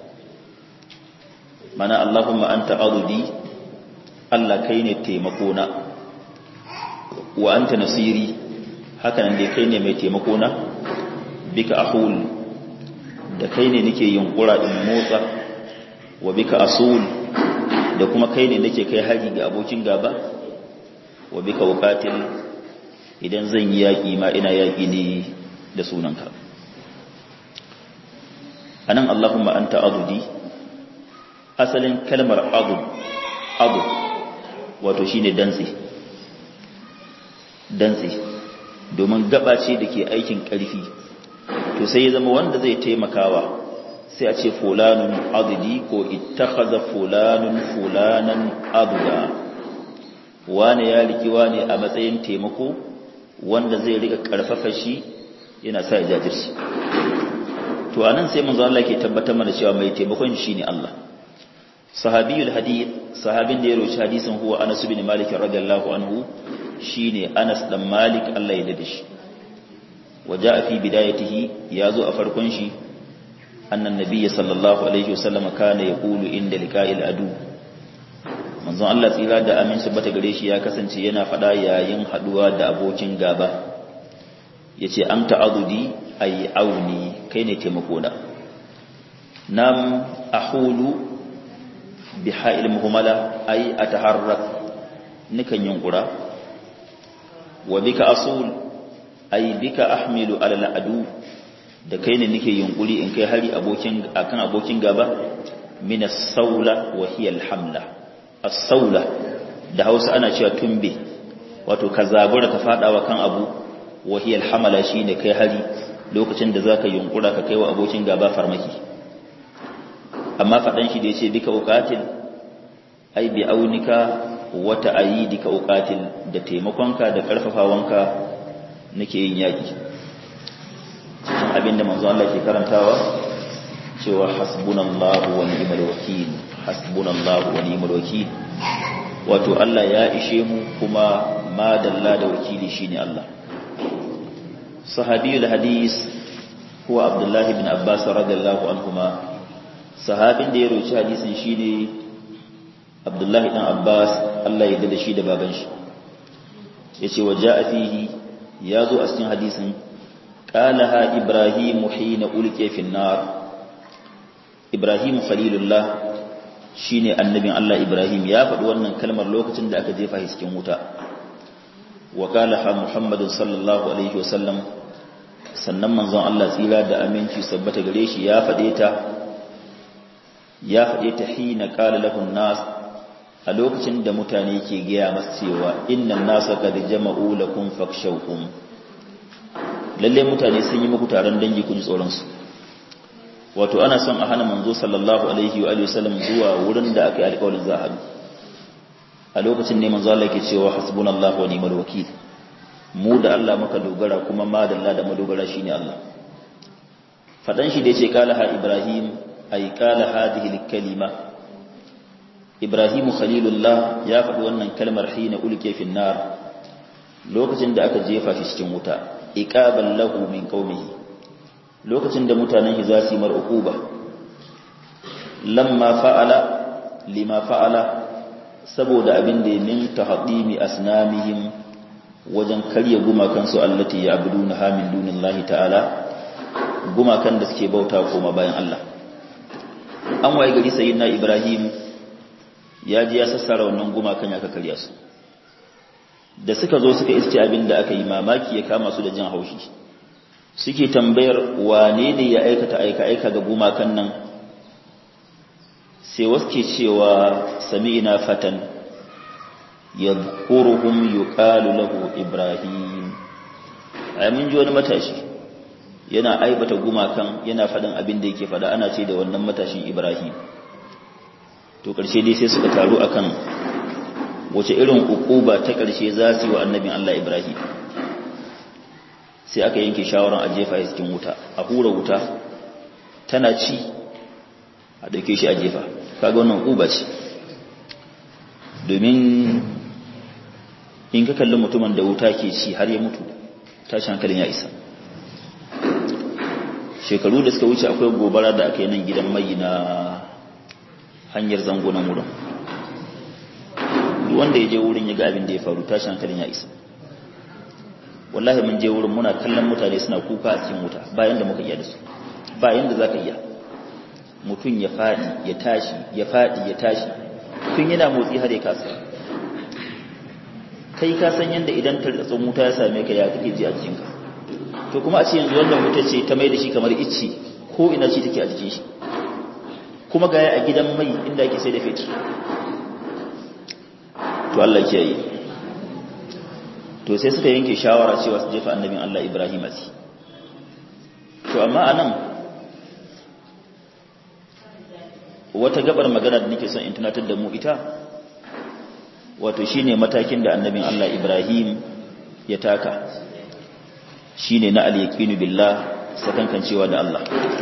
mana Allahumma anta adudi Allah kai ne taimakona wa anta nasiri haka nan dai kai ne mai taimakona bika ahul da kai ne nake yunkura in motsa wa bika asul da kuma kai ne nake kai hari ga abokin gaba wa bika uqatil idan zan yi yaki ma ina yaki ne da sunanka anan Allahumma anta adudi asalin kalmar adud adud wato shine dantse dantse domin gaba ce da ke aikin ƙarfi to sai ya zama wanda zai taimakawa sai a ce fulanun adudi ko ittakhadha fulanun fulanan aduda wane ya riki wane a matsayin taimako wanda zai rika karfafa shi yana sa ya jajirci to anan sai manzo Allah ke tabbatar mana cewa mai taimakon shi ne Allah sahabiyul hadith sahabin da ya roci hadisin huwa Anas bin Malik radiyallahu anhu shine Anas dan Malik Allah ya dade shi waja'a fi bidayatihi yazo a farkon shi annan nabiyyi sallallahu alaihi wasallam kana yaqulu inda liqa'il adu manzon Allah tsira da aminci bata gare shi ya kasance yana fada yayin haduwa da abokin gaba yace anta adudi ay auni kai ne taimako na nam ahulu biha'il muhammala ay ataharrak nikan yunkura wa bika asul ay bika ahmilu ala al'adu da kai ne nake yunkuri in kai hari abokin akan abokin gaba min as-saula wa hiya al-hamla as-saula da Hausa ana cewa tumbe wato ka zabura ka fadawa kan abu wa hiya al-hamala shine kai hari lokacin da zaka yunkura ka kaiwa abokin gaba farmaki amma fadan shi da yace bika uqatil ai bi aunika wa ta'yidika uqatil da taimakonka da karfafawanka nake yin yaki cikin abinda manzo Allah ke karantawa cewa hasbunallahu wa ni'mal wakeel hasbunallahu wa ni'mal wakeel wato Allah ya ishe mu kuma madalla da wakili shine Allah. Sahabiyul hadis huwa Abdullah ibn Abbas radiyallahu anhuma, sahabin da ya roci hadisin shine Abdullah ibn Abbas Allah ya dade shi da baban shi. Yace waja'a fihi yazo a cikin hadisin qalaha Ibrahim hina ulqiya fi an-nar. Ibrahim khalilullah shine annabin Allah Ibrahim ya faɗi wannan kalmar lokacin da aka jefa shi cikin wuta. Wa qalaha Muhammadun sallallahu alaihi wasallam, sannan manzon Allah tsira da aminci sabbata gare shi ya faɗe ta ya faɗe ta hina qala lahu an-nas, a lokacin da mutane ke gaya masa cewa innan nasa qad jama'u lakum fakshawhum, lalle mutane sun yi muku taron dangi kun tsoron su. Wato ana son a hana manzo sallallahu alaihi wa alihi wasallam zuwa wurin da aka yi alƙawarin za a a lokacin ne manzo Allah yake cewa hasbunallahu wa ni'mal wakeel, mu da Allah muka dogara kuma madalla da madogara shine Allah. Fadan shi da yace qala ha Ibrahim ay qala hadhihi al-kalima, Ibrahim khalilullah ya faɗi wannan kalmar hina ulke fi nar, lokacin da aka jefa shi cikin wuta, iqaban lahu min qaumihi, lokacin da mutanen shi za su yi mar'uquba. Lamma fa'ala lima fa'ala, saboda abin da min tahdimi asnamihim, wajen karya gumakan su allati ya'buduna ha min dunillahi ta'ala, gumakan da suke bauta koma bayan Allah. An waye gari sayyidina Ibrahim ya ji ya sassara wannan gumakan ya karya su. Da suka zo suka iske abin da aka yi, mamaki ya kama su da jin haushi, suke tambayar wane ne ya aikata aika-aika ga gumakan nan. Sai wasu ke cewa sami'ina fatan yadhkuruhum yuqalu lahu Ibrahim, ai mun ji wani matashi yana aibata gumakan, yana faɗin abin da yake faɗa, ana ce da wannan matashin Ibrahim. To ƙarshe dai sai suka taru akan wace irin ukuba ta ƙarshe za su yi wa annabin Allah Ibrahim. Sai aka yanke shawaran a jefa shi cikin wuta, a hura wuta tana ci, a dauke shi a jefa. Kaga wannan ukuba ce, domin in ka kalli mutumin da wuta ke ci har ya mutu, tashi hankalin ya isa. Shekaru da suka wuce akwai gobara da aka yi nan gidan mai na hanyar zango na wurin, wanda ya je wurin ya ga abin da ya faru, tashi hankalin ya isa. Wallahi mun je wurin muna kallon mutane suna kuka a cikin wuta, bayan da muka iya da su, bayan da za ka iya. Mutum ya faɗi ya tashi ya faɗi ya tashi, tun yana motsi har ya kasa. Kai ka san yadda idan tartatsun wuta ya same ka ya kake ji a jikinka. To kuma a ce yanzu wannan wuta ce ta mai da shi kamar icce, ko ina ce take a jikin shi, kuma gaya a gidan mai inda ake sai da fetur. To Allah ke yi. To sai suka yanke shawara cewa su jefa annabin Allah Ibrahim a ci. To amma anan wata gabar magana da nake son in tunatar da mu ita, wato shine matakin da annabin Allah Ibrahim ya taka, shine na al-yaqinu billah, sakankancewa da Allah,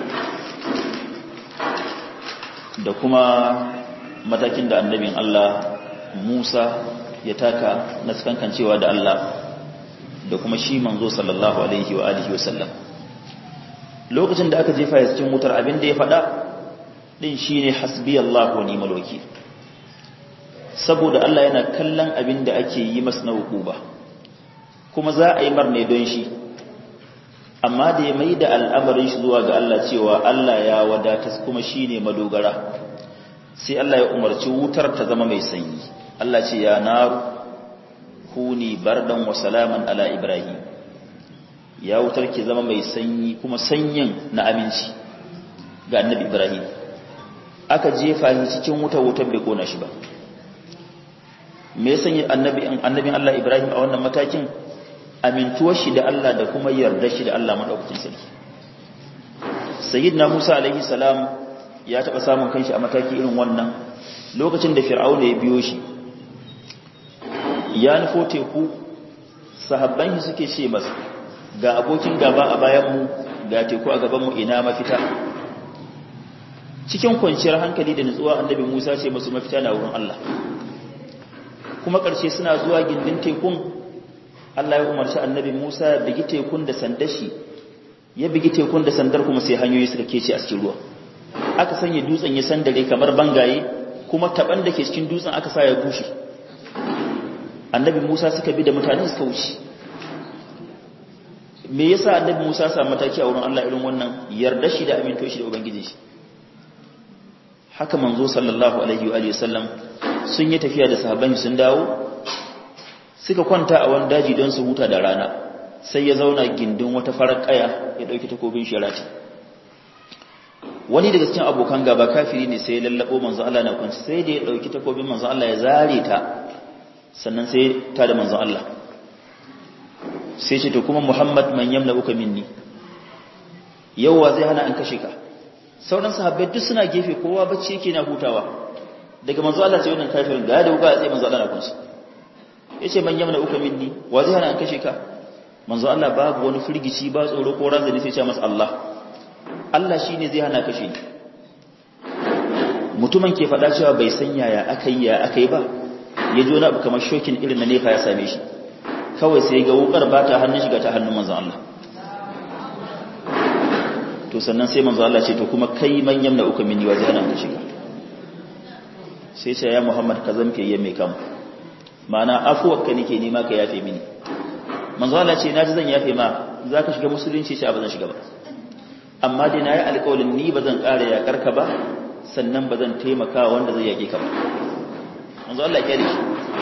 da kuma matakin da annabin Allah Musa ya taka na sakankancewa da Allah, da kuma shi manzo sallallahu alaihi wa alihi wa sallam. Lokacin da aka jefa ya cikin wutar, abin da ya faɗa din shine hasbiyallahu wa ni'mal wakeel, saboda Allah yana kallon abin da ake yi masa na hukuba, kuma za a yi marne don shi, amma da ya mai da al'amarin shi zuwa ga Allah cewa Allah ya wadata kuma shine madogara, sai Allah ya umarci wutar ta zama mai sanyi. Allah ce ya naru kuni bardan wa salaman ala Ibrahim, ya wutar ki zama mai sanyi kuma sanyin na aminci ga annabi Ibrahim. Aka jefa shi cikin wuta, wutar bai kona shi ba. Me ya sanya annabi annabin Allah Ibrahim a wannan matakin? Amintuwar shi da Allah da kuma yarda shi da Allah madaukakin sarki. Sayyidina Musa alaihi salam ya taba samun kanshi a mataki irin wannan lokacin da Fir'auna ya biyo shi, ya nufo teku, sahabban shi suke ce masa ga abokin gaba a bayanmu ga teku a gabanmu ina mafita. Cikin kwanciyar hankali da nutsuwa annabi Musa ce masu mafita na wurin Allah. Kuma ƙarshe suna zuwa gindin tekun, Allah ya umarci annabi Musa ya bigi tekun da sandar shi, ya bigi tekun da sandar kuma sai hanyoyi suka kece a cikin ruwa. Aka sanya dutsen ya sandare kamar bangaye, kuma taban da ke cikin dutsen aka sa ya bushe. Annabi Musa suka bi da mutane suka wuce. Me yasa annabi Musa sa mataki a wurin Allah irin wannan? Yarda shi da aminto shi da ubangijin shi. Haka manzo sallallahu alaihi wa sallam sun yi tafiya da sahabban sun dawo, suka kwanta a wani daji don su huta da rana, sai ya zauna gindin wata farar kaya ya dauki takobin shirati. Wani daga cikin abokan gaba kafiri ne sai ya lallabo manzo Allah na kwanci, sai da ya dauki takobin manzo Allah ya zare ta, sannan sai ta da manzo Allah. Sai ce to kuma Muhammad man yamna'uka minni, yauwa zai hana an kashe ka. Sauran sahabbai duk suna gefe, kowa bacci yake na hutawa. Daga manzo Allah sai wannan kafirin ga da wuga sai manzo Allah na kunshi. Yace man yamna'uka minni, wa zai hana an kashe ka? Manzo Allah babu wani firgici ba tsoro ko razani sai ya ce masa Allah. Allah shine zai hana kashe ni. Mutumin ke faɗa cewa bai san yaya akai ya akai ba. Ya ji wani abu kamar shokin irin na nefa ya same shi. Kawai sai ga wukar ba ta hannun shiga ta hannun manzo Allah. To sannan sai manzo Allah ce to kuma kai man yamna uka minni wa jahannam ka shiga. Sai ce ya Muhammad ka zamke yayye mai kam. Ma'ana afuwarka nake nema ka yafe mini. Manzo Allah ce naji zan yafe ma, zaka shiga musulunci ce ba zan shiga ba. Amma dai nayi alƙawarin ni bazan ƙara yakar ka ba, sannan bazan taimaka wanda zai yake ka ba. Manzo Allah ya kare shi.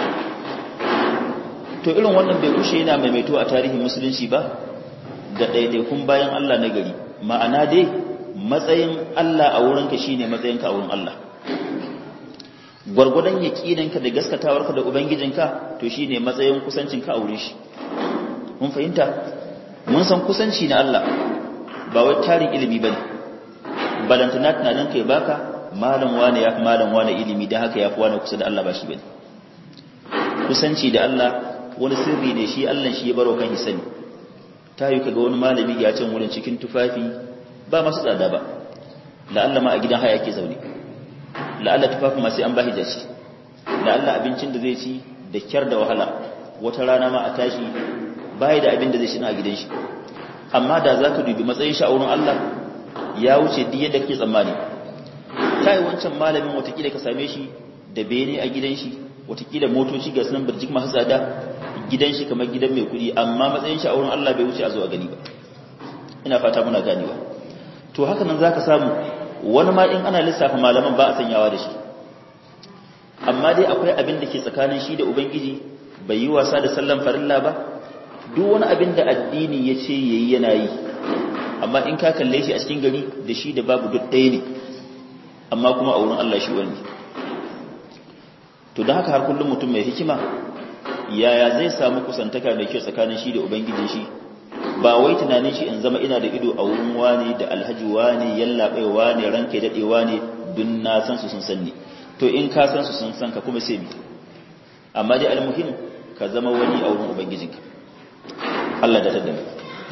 To irin wannan bai kushe yana maimaito a tarihin musulunci ba da ɗaiɗaikun bayan Allah na gari. Ma'ana dai matsayin Allah a wurinka shine matsayinka a wurin Allah. Gwargwadon yaƙinanka da gaskatawarka da ubangijinka to shine matsayin kusancinka a wurin shi. Mun fahimta? Mun san kusanci na Allah ba wai tarin ilimi bane. Balantana tunanin kai baka malam wane ya fi malam wane ilimi dan haka ya fi wane kusa da Allah ba shi bane. Kusanci da Allah wani sirri ne shi Allah shi ya baro kan sani. Ta yi kaga wani malami ya can wurin cikin tufafi ba masu tsada ba, la'alla ma a gidan haya ke zaune, la'alla tufafi ma sai an ba hijaci, la'alla abincin da zai ci da kyar da wahala, wata rana ma a tashi bai da abin da zai shina a gidan shi. Amma da za ka dubi matsayin shi a wurin Allah ya wuce duk yadda kake tsammani. Ta yi wancan malamin watakila ka same shi da bene a gidan shi, watakila motoci ga sunan birjik masu tsada, gidan shi kamar gidan mai kudi, amma matsayin shi a wurin Allah bai wuce a zo a gani ba. Ina fata muna ganewa. To haka nan zaka samu wani ma in ana lissafa malaman ba a sanyawa da shi, amma dai akwai abin da ke tsakanin shi da ubangiji, bai yi wasa da sallan farilla ba, duk wani abin da addini ya ce yayi yana yi. Amma in ka kalle shi a cikin gari da shi da babu duk ɗaya ne, amma kuma a wurin Allah shi wani. To da haka har kullum mutum mai hikima yaya zai samu kusantaka da kyau tsakanin shi da ubangijin shi, ba wai tunanin shi in zama ina da ido a wurin wani da alhaji wani yallaɓai wani ranke daɗewa ne dun na san su sun san ni. To in ka san su sun san ka kuma sai mi, amma dai almuhim ka zama wani a wurin ubangijinka. Allah da taddama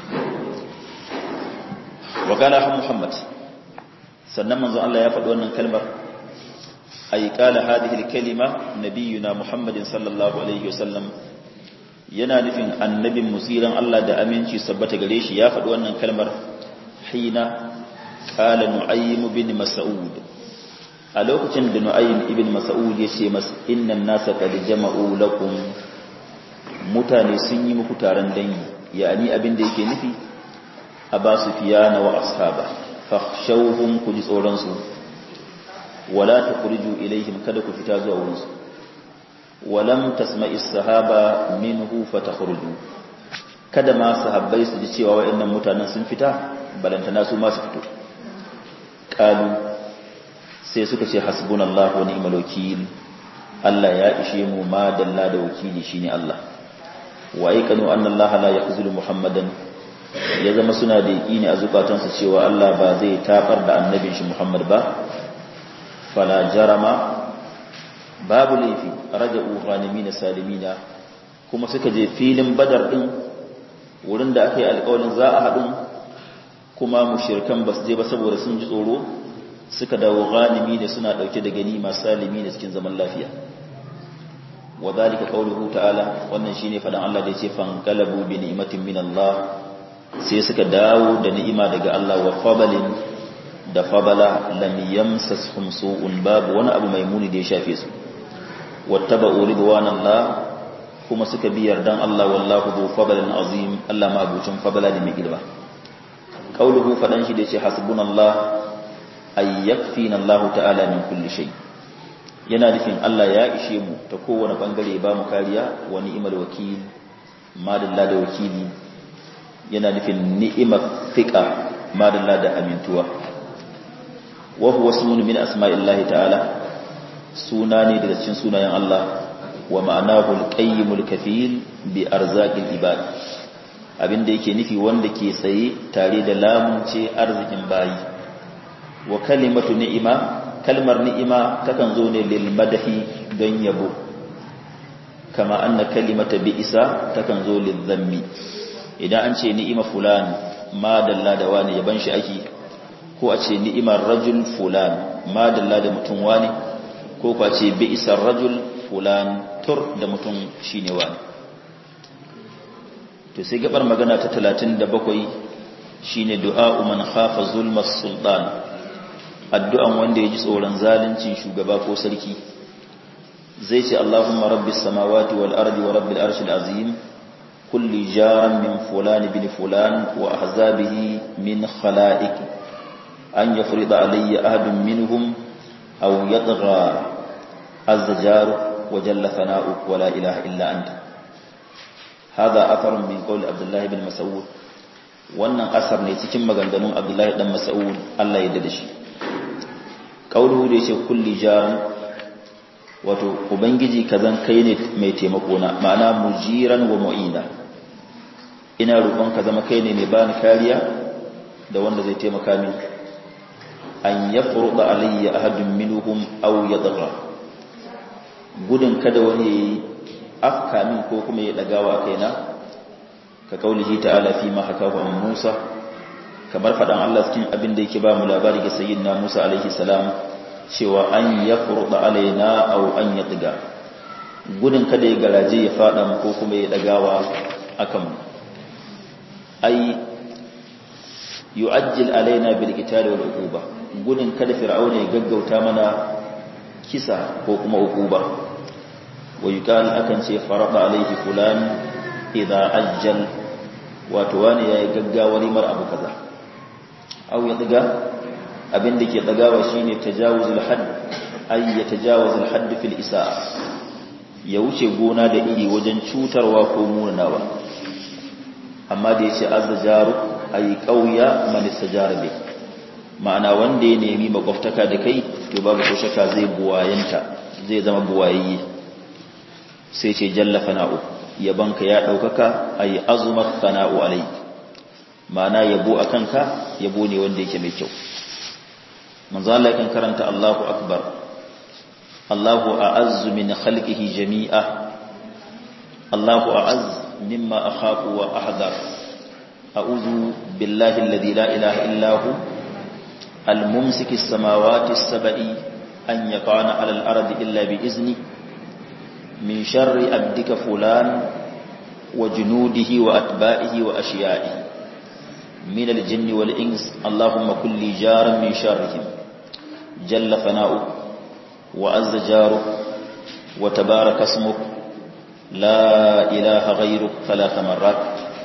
wa qala Muhammad, sannan manzo Allah ya faɗi wannan kalmar ay qala hadhihi al-kalima nabiyuna Muhammadin sallallahu alaihi wasallam, yana nufin annabin musiran Allah da aminci sabbata gare shi ya faɗi wannan kalmar hina qala Nu'aym bin Mas'ud, a lokacin da Nu'aym ibn Mas'ud ya ce masa innan nasa qad jama'u lakum, mutane sun yi muku taron dangi, yani abin da yake nufi Aba Sufyan wa ashaba, fakhshawhum ku ji tsoron su, wala tukhriju ilaihim kada ku fita zuwa wurin su, walam tasma'i sahaba minhu fatakhruju, kada ma sahabbai su ji cewa wayannan mutanen sun fita balantana su ma su fito. Qalu, sai suka ce hasbunallahu wa ni'mal wakeel, Allah ya ishe mu ma dalla da wakili shine Allah. Wa aikanu anna Allah la yakhzulu Muhammadan, ya zama suna da yaqini a zukatansu cewa Allah ba zai tafar da annabin shi Muhammad ba. Fala jarama, babu laifi raja'u ghanimina salimina, kuma suka je filin Badar din wurin da aka yi alƙawarin za a haɗu kuma mushrikan ba su je ba saboda sun ji tsoro suka dawo ghanimi ne suna ɗauke da ganima salimi ne cikin zaman lafiya wa zalika qawluhu ta'ala wannan shine fadan Allah da yace fanqalabu bi ni'matin min Allah sai suka dawo da ni'ima daga Allah wa fadlin da fadala lam yamsashum su'un babu wani abu mai muni da ya shafe su wattaba'u ridwanallah kuma suka bi yardan Allah wallahu dhu fadlin azim Allah ma abucin fadala da mai girma qawluhu fadan shi da yace hasbunallah ay yakfina Allah ta'ala min kulli shay yana nufin Allah ya ishe mu ta kowane bangare ba mu kariya wa ni'mal wakil madalla da wakili yana nufin ni'imar fiqa madalla da amintuwa wa huwa ismun min asma'illahi ta'ala suna ne daga cikin sunayen Allah wa ma'anahu al-qayyimul kafil bi arzaqil ibad abinda yake nufi wanda ke tsaye tare da lamunce arzikin bayi wa kalimatu ni'ima kalmar ni'ima takan zo ne lil madahi don yabo kama anna kalimata bi'isa takan zo lil dhammi idan an ce ni'ima fulan ma dalla da wani yaban shi ake ko a ce ni'imar rajul fulan ma dalla da mutum wani ko ko a ce bi'isar rajul fulan tur da mutum shine wani to sai gabar magana ta talatin da bakwai shine du'a man khafa zulmas sultan addu'an wanda ya ji tsoron zaluncin shugaba ko sarki zai ce Allahumma rabbis samawati wal ardi wa rabbil arshil azim kulli jaran min fulan bin fulan wa ahzabihi min khalaiq an yafrida alayya ahadun minhum aw yadgha azjar wa jalla thana'uk wa la ilaha illa anta hada atharun min qawl Abdullah ibn Mas'ud wannan asar ne cikin maganganun Abdullah dan Mas'ud Allah ya yarda da shi kauluhu da yace kulli jaran wato ubangiji kazan kai ne mai taimako na ma'ana mujiran wa mu'ina ina roƙon ka zama kai ne mai bani kariya da wanda zai taimaka min an yafruda alayya ahadun minhum aw yadgha gudun kada wani afka min ko kuma ya dagawa kaina ka kaulihi ta'ala fi ma hakahu an Musa kamar faɗan Allah cikin abin da yake ba mu labari ga sayyidina Musa alaihi salam cewa an yafruda alaina aw an yatga gudun kada ya garaje ya fada mu ko kuma ya dagawa akan mu ai yu'ajjil alaina bil qital wal uquba gudun kada fir'auna ya gaggauta mana kisa ko kuma uquba wa yuqal akan ce farada alaihi fulan idza ajjal wato wani yayi gaggawar mar abu kaza aw ya daga abinda ke dagawa shine tajawuzul hadd ay yatajawazul hadd fil isaa ya wuce gona da iri wajen cutarwa ko munanawa amma da yace azzajaru ay qauya man istajara bi ma'ana wanda ya nemi makwabtaka da kai to babu ko shaka zai buwayenta zai zama buwayayye sai ce jalla fana'u yabanka ya daukaka ay azumat fana'u alai ma'ana yabo akan ka yabo ne wanda yake mai kyau manzo Allah kan karanta Allahu akbar Allahu a'azzu min khalqihi jami'a Allahu a'azz mimma akhafu wa ahdar a'udhu billahi alladhi la ilaha illa hu al-mumsiki as-samawati as-sab'i an yaqana 'ala al-ardi illa bi izni min sharri abdika fulan wa junudihi wa atba'ihi wa ashiya'ihi min al-jinni wal ins Allahumma kulli jaran min sharrihim جل فناؤك وعز جارك وتبارك اسمك لا إله غيرك ثلاث مرات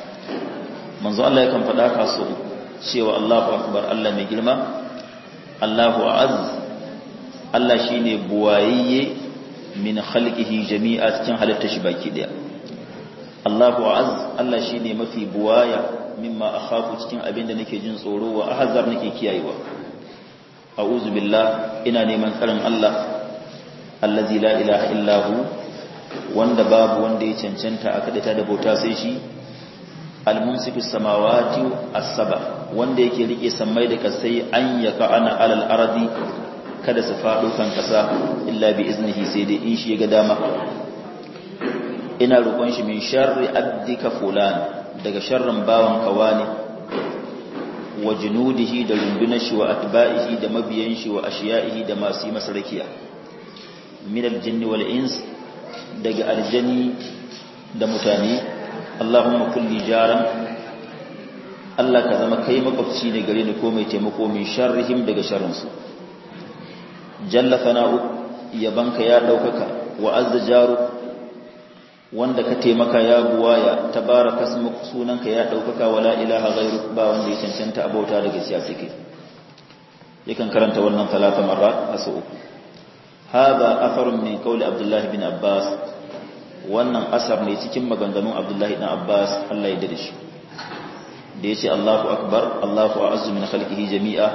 منذ الله يكن فداك سو cewa Allahu akbar Allah mai girma Allahu azz Allah shine buwayayye min khalqihi jami'a cikin halitta shi baki daya Allahu azz Allah shine mafi buwaya mimma akhafu cikin abinda nake jin tsoro wa ahzar nake kiyayewa a'udhu billah ina neman tsarin Allah allazi la ilaha illa hu wanda babu wanda ya cancanta a kadata da bauta sai shi al-mumsiku samawati as-saba wanda yake rike sammai da kasai an yaka ana alal ardi kada su fado kan kasa illa bi iznihi sai dai in shi ya ga dama ina roƙon shi min sharri abdika fulan daga sharrin bawan kawani wa junudihi da rundunar shi wa atba'ihi da mabiyan shi wa ashiya'ihi da masu masa rakiya min aljinn wal ins daga aljani da mutane Allahumma kulli jaran Allah ka zama kai makwabci ne gare ni ko mai taimako min sharrihim daga sharrinsu jalla fana'u yabanka ya daukaka wa azza jaru wanda ka taimaka ya buwaya tabaraka ismuka sunanka ya daukaka wala ilaha ghairu ba wanda ya cancanta abauta daga siyasa kai yakan karanta wannan talata marra asu hada atharun min qawli abdullah ibn abbas wannan asar ne cikin maganganun abdullah ibn abbas Allah ya dade shi da yace Allahu akbar Allahu a'azzu min khalqihi jami'a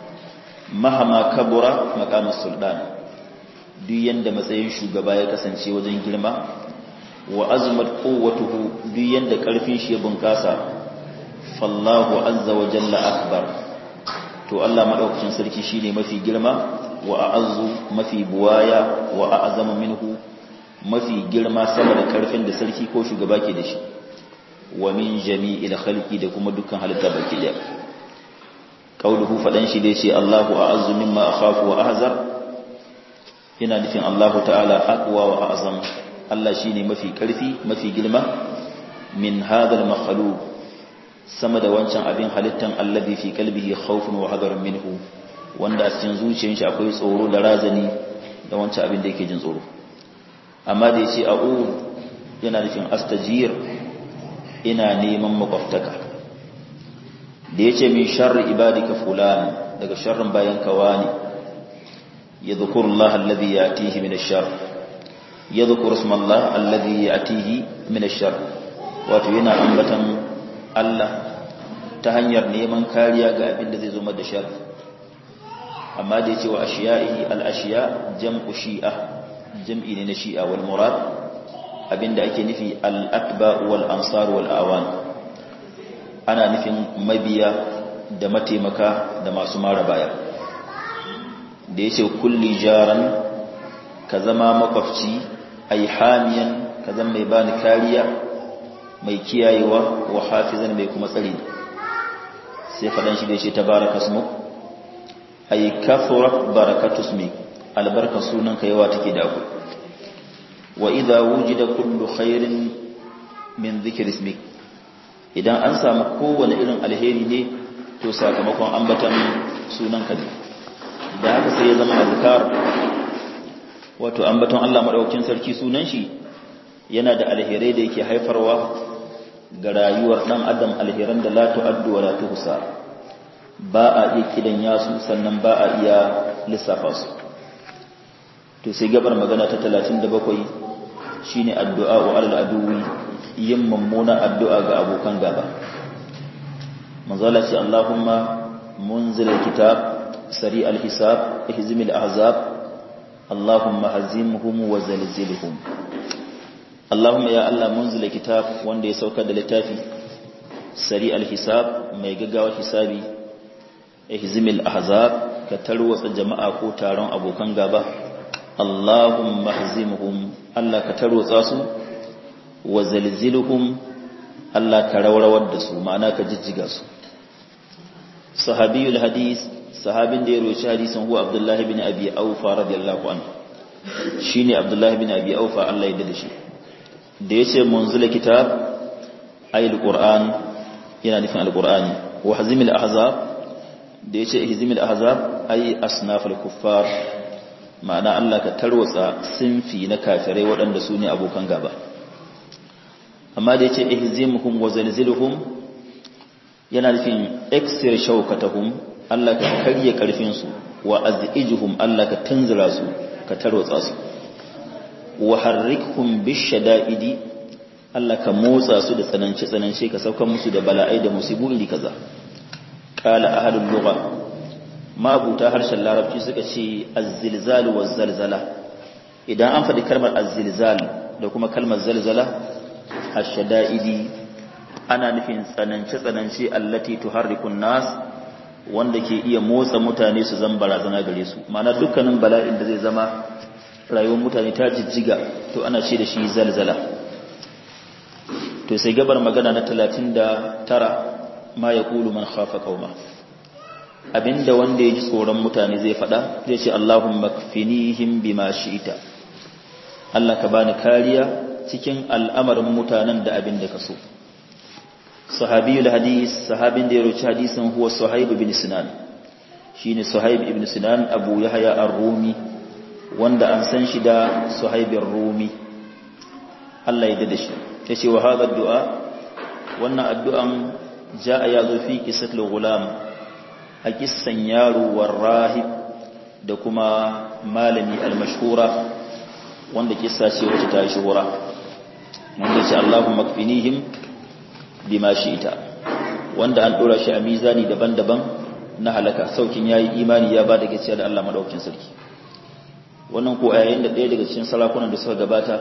mahama kabura maqamus sultan duk yanda matsayin shugaba ya kasance wajen girma wa azmat quwwatuhu duk yanda karfin shi ya bunkasa fallahu azza wa jalla akbar to Allah madaukakin sarki shine mafi girma wa a'azzu mafi buwaya wa a'zamu minhu mafi girma sama da karfin da sarki ko shugaba ke da shi wa min jami'il khalqi da kuma dukkan halitta baki daya qauluhu fadan shi dai ce Allahu a'azzu mimma akhafu wa ahzar yana nufin Allahu ta'ala aqwa wa a'zam Allah shine mafi karfi mafi girma min hadal makhluq sama da wancan abin halittan alladhi fi qalbihi khawfun wa hadarun minhu wanda a cikin zuciyar shi akwai tsoro da razani da wancan abin da yake jin tsoro amma da yace a'ud yana nufin astajir ina neman makwaftaka da ya ce min sharri ibadika fulani daga sharrin bayan kawani ya zukuru Allah alladhi ya'tihi min ash-shar ya zukuru isma Allah alladhi ya'tihi min ash-shar wato yana ambatan Allah ta hanyar neman kariya ga abin da zai zo da shar amma da ya ce wa ashiya'ihi al-ashiya jam'u shi'a jam'i ne na shi'a wal murad abinda ake nufi al-atba wal ansar wal awan ana nufin mabiya da mataimaka da masu mara baya da yace kulli jaran ka zama makwafci ay hamiyan ka zama mai bani kariya mai kiyayewa wa hafizan mai kuma tsari sai fadan shi da yace tabaraka ismuk ay kathura barakatu ismik albarka sunanka yawa take da ku wa idha wujida kullu khairin min dhikri ismik idan an samu kowane irin alheri ne to sakamakon ambatan sunanka ne da haka sai ya zama azkar wato ambaton Allah madaukakin sarki sunan shi yana da alherai da yake haifarwa ga rayuwar dan adam alheran da la tu'addu wa la tuhsa ba a iya kidan yasu sannan ba a iya lissafa su to sai gabar magana ta talatin da bakwai shine addu'a wa alal aduwi yin mummuna addu'a ga abokan gaba manzala ce Allahumma munzil alkitab sari alhisab ihzim alahzab Allahumma hazimhum wa zalzilhum Allahumma ya Allah munzil alkitab wanda ya saukar da littafi sari alhisab mai gaggawa hisabi ihzim alahzab ka tarwatsa jama'a ko taron abokan gaba Allahumma hazimhum Allah ka tarwatsa su wa zalzilhum Allah ka rawrawar da su ma'ana ka jijjiga su sahabiyul hadis sahabin da ya roci hadisin huwa Abdullah ibn Abi Awfa radiyallahu anhu shine Abdullah ibn Abi Awfa Allah ya dade shi da yace munzila kitab ayil qur'an yana nufin alqur'ani wa hazimil ahzab da yace ihzimil ahzab ay asnaful kuffar ma'ana Allah ka tarwatsa sinfi na kafirai waɗanda su ne abokan gaba amma da yace ihzimhum wa zalzilhum yana nufin iksir shawkatahum Allah ka karye karfin su wa azijhum Allah ka tunzura su ka tarwatsa su wa harrikhum bishada'idi Allah ka motsa su da tsananci tsananci ka sauka musu da bala'ai da musibu iri kaza qala ahlul lugha ma abuta harshen larabci suka ce az-zilzal wa zalzala idan an faɗi kalmar az-zilzal da kuma kalmar zalzala ash-shada'idi ana nufin tsananci tsananci allati tuharrikun nas wanda ke iya motsa mutane su zama barazana gare su ma'ana dukkanin bala'in da zai zama rayuwar mutane ta jijjiga to ana ce da shi zalzala to sai gabar magana na talatin da tara ma yaqulu man khafa qauma abinda wanda ya ji tsoron mutane zai fada zai ce Allahumma kfinihim bima shi'ta Allah ka bani kariya cikin al'amarin mutanen da abinda ka so sahabiyul hadis sahabin da ya roci hadisin huwa Suhaib ibn Sinan shine Suhaib ibn Sinan Abu Yahya ar-Rumi wanda an san shi da Suhaib ar-Rumi Allah ya dade shi yace wa hadha ad-du'a wannan addu'an jaa ya zo fi qisatul ghulam a kissan yaro warrahib da kuma malami al-mashhura wanda kissa ce wacce ta shuhura wanda ce Allahumma kfinihim bima shi'ta wanda an dora shi a mizani daban-daban na halaka saukin yayi imani ya bada gaskiya da Allah madaukakin sarki wannan ko yayin da ɗaya daga cikin sarakunan da suka gabata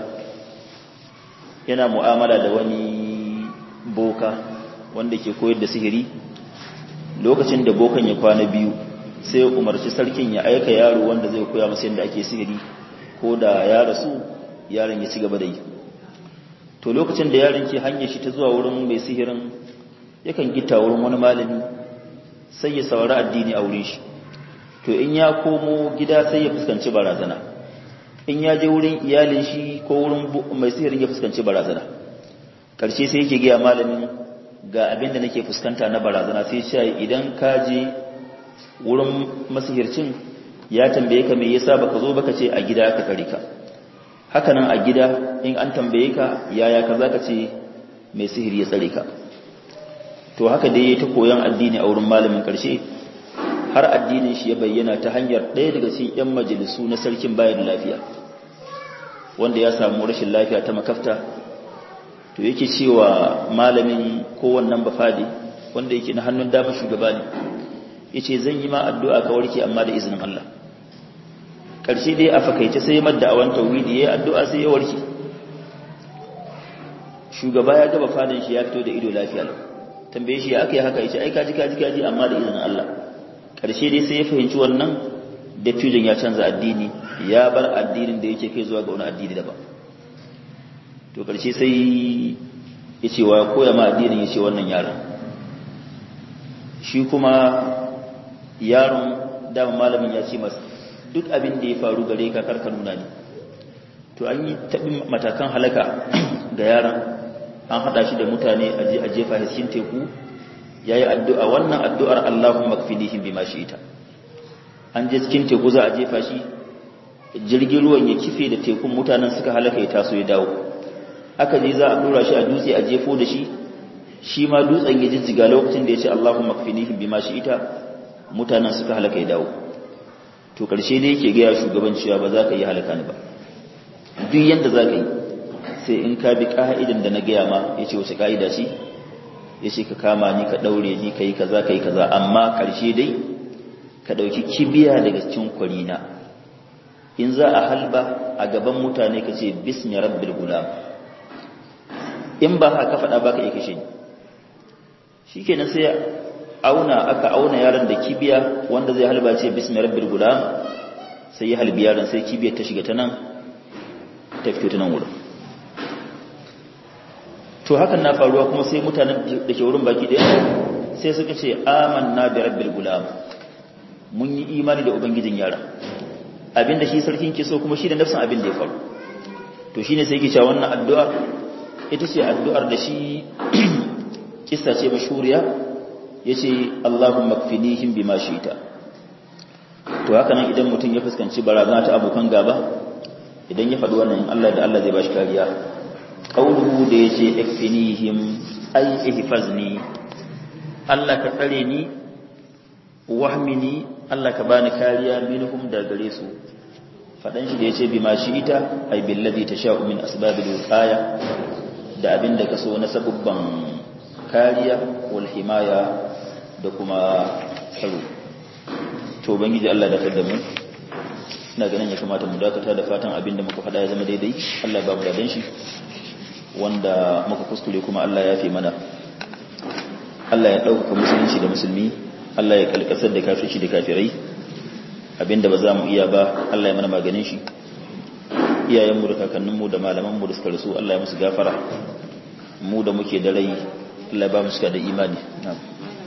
yana mu'amala da wani boka wanda ke koyar da sihiri lokacin da bokan ya kwana biyu sai ya umarci sarkin ya aika yaro wanda zai koya masa yadda ake sihiri ko da ya rasu yaron ya ci gaba da yi to lokacin da yaron ke hanyar shi ta zuwa wurin mai sihirin yakan gita wurin wani malami sai ya saurari addini a wurin shi to in ya komo gida sai ya fuskanci barazana in ya je wurin iyalin shi ko wurin mai sihirin ya fuskanci barazana karshe sai yake gaya malamin ga abin da nake fuskanta na barazana sai ce idan ka je wurin masihircin ya tambaye ka me yasa baka zo baka ce a gida ka kare ka haka nan a gida in an tambaye ka yaya ka zaka ce mai sihiri ya tsare ka to haka dai yayi ta koyon addini a wurin malamin karshe har addinin shi ya bayyana ta hanyar ɗaya daga cikin ƴan majalisu na sarkin bayar lafiya wanda ya samu rashin lafiya ta makafta to yake cewa malamin kowannan bafadi wanda yake na hannun dama shugaba ne yace zan yi ma addu'a ka warke amma da izinin Allah karshe dai a fakaice sai madda awan tauhidi yayi addu'a sai ya warke shugaba ya ga bafadin shi ya fito da ido lafiya tambaye shi ya akai haka yace ai kaji kaji kaji amma da izinin Allah karshe dai sai ya fahimci wannan dattijon ya canza addini ya bar addinin da yake kai zuwa ga wani addini daban to karshe sai ya ce wa koya ma addinin ya ce wannan yaron shi kuma yaron dama malamin ya ce masa duk abin da ya faru gare ka karka nuna ne to an yi taɓin matakan halaka ga yaron an haɗa shi da mutane a jefa cikin teku ya yi addu'a wannan addu'ar Allahumma kfinihim bima shi'ta an je cikin teku za a jefa shi jirgin ruwan ya kife da tekun mutanen suka halaka ya taso ya dawo aka je za a dora shi a dutse a jefo da shi shi ma dutsen ya jijjiga lokacin da ya ce Allahumma kfinihim bima shi'ta mutanen suka halaka ya dawo to karshe dai yake ga shugaban cewa ba za ka yi halaka ni ba duk yanda za ka yi sai in ka bi ka'idan da na gaya ma yace wace ka'ida ce yace ka kama ni ka daure ni kai kaza kai kaza amma karshe dai ka dauki kibiya daga cikin kwarina in za a halba a gaban mutane ka ce bismi rabbil gulam in ba haka faɗa ba ka iya kashe ni shi kenan sai auna aka auna yaron da kibiya wanda zai halba ce bismi rabbil gulam sai ya halbi yaron sai kibiyar ta shiga ta nan ta fito ta nan wurin to hakan na faruwa kuma sai mutanen da ke wurin baki ɗaya sai suka ce amanna bi rabbil gulam mun yi imani da ubangijin yara abinda shi sarkin ke so kuma shi da nafsin abin da ya faru to shine sai yake cewa wannan addu'a ita ce addu'ar da shi kissa ce mashhuriya yace Allahumma kfinihim bima shi'ta to haka nan idan mutum ya fuskanci barazana ta abokan gaba idan ya faɗi wannan Allah da Allah zai bashi kariya qauluhu da yace ikfinihim ay ihfazni Allah ka tsare ni wahmini Allah ka bani kariya minhum da gare su fadan shi da yace bima shi'ta ay billazi tasha'u min asbabil wiqaya da abin da ka so na sabubban kariya wal himaya da kuma tsaro to ubangiji Allah da kada mu ina ganin ya kamata mu dakata da fatan abin da muka faɗa ya zama daidai Allah ba mu dadan shi wanda muka kuskure kuma Allah ya fi mana Allah ya dauka musulunci da musulmi Allah ya kalkasar da kafirci da kafirai abinda ba za mu iya ba Allah ya mana maganin shi iyayenmu da kakanninmu da malamanmu da suka rasu Allah ya musu gafara mu da muke da rai Allah ba mu suka da imani. Na'am.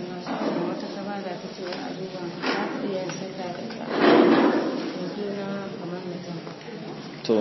To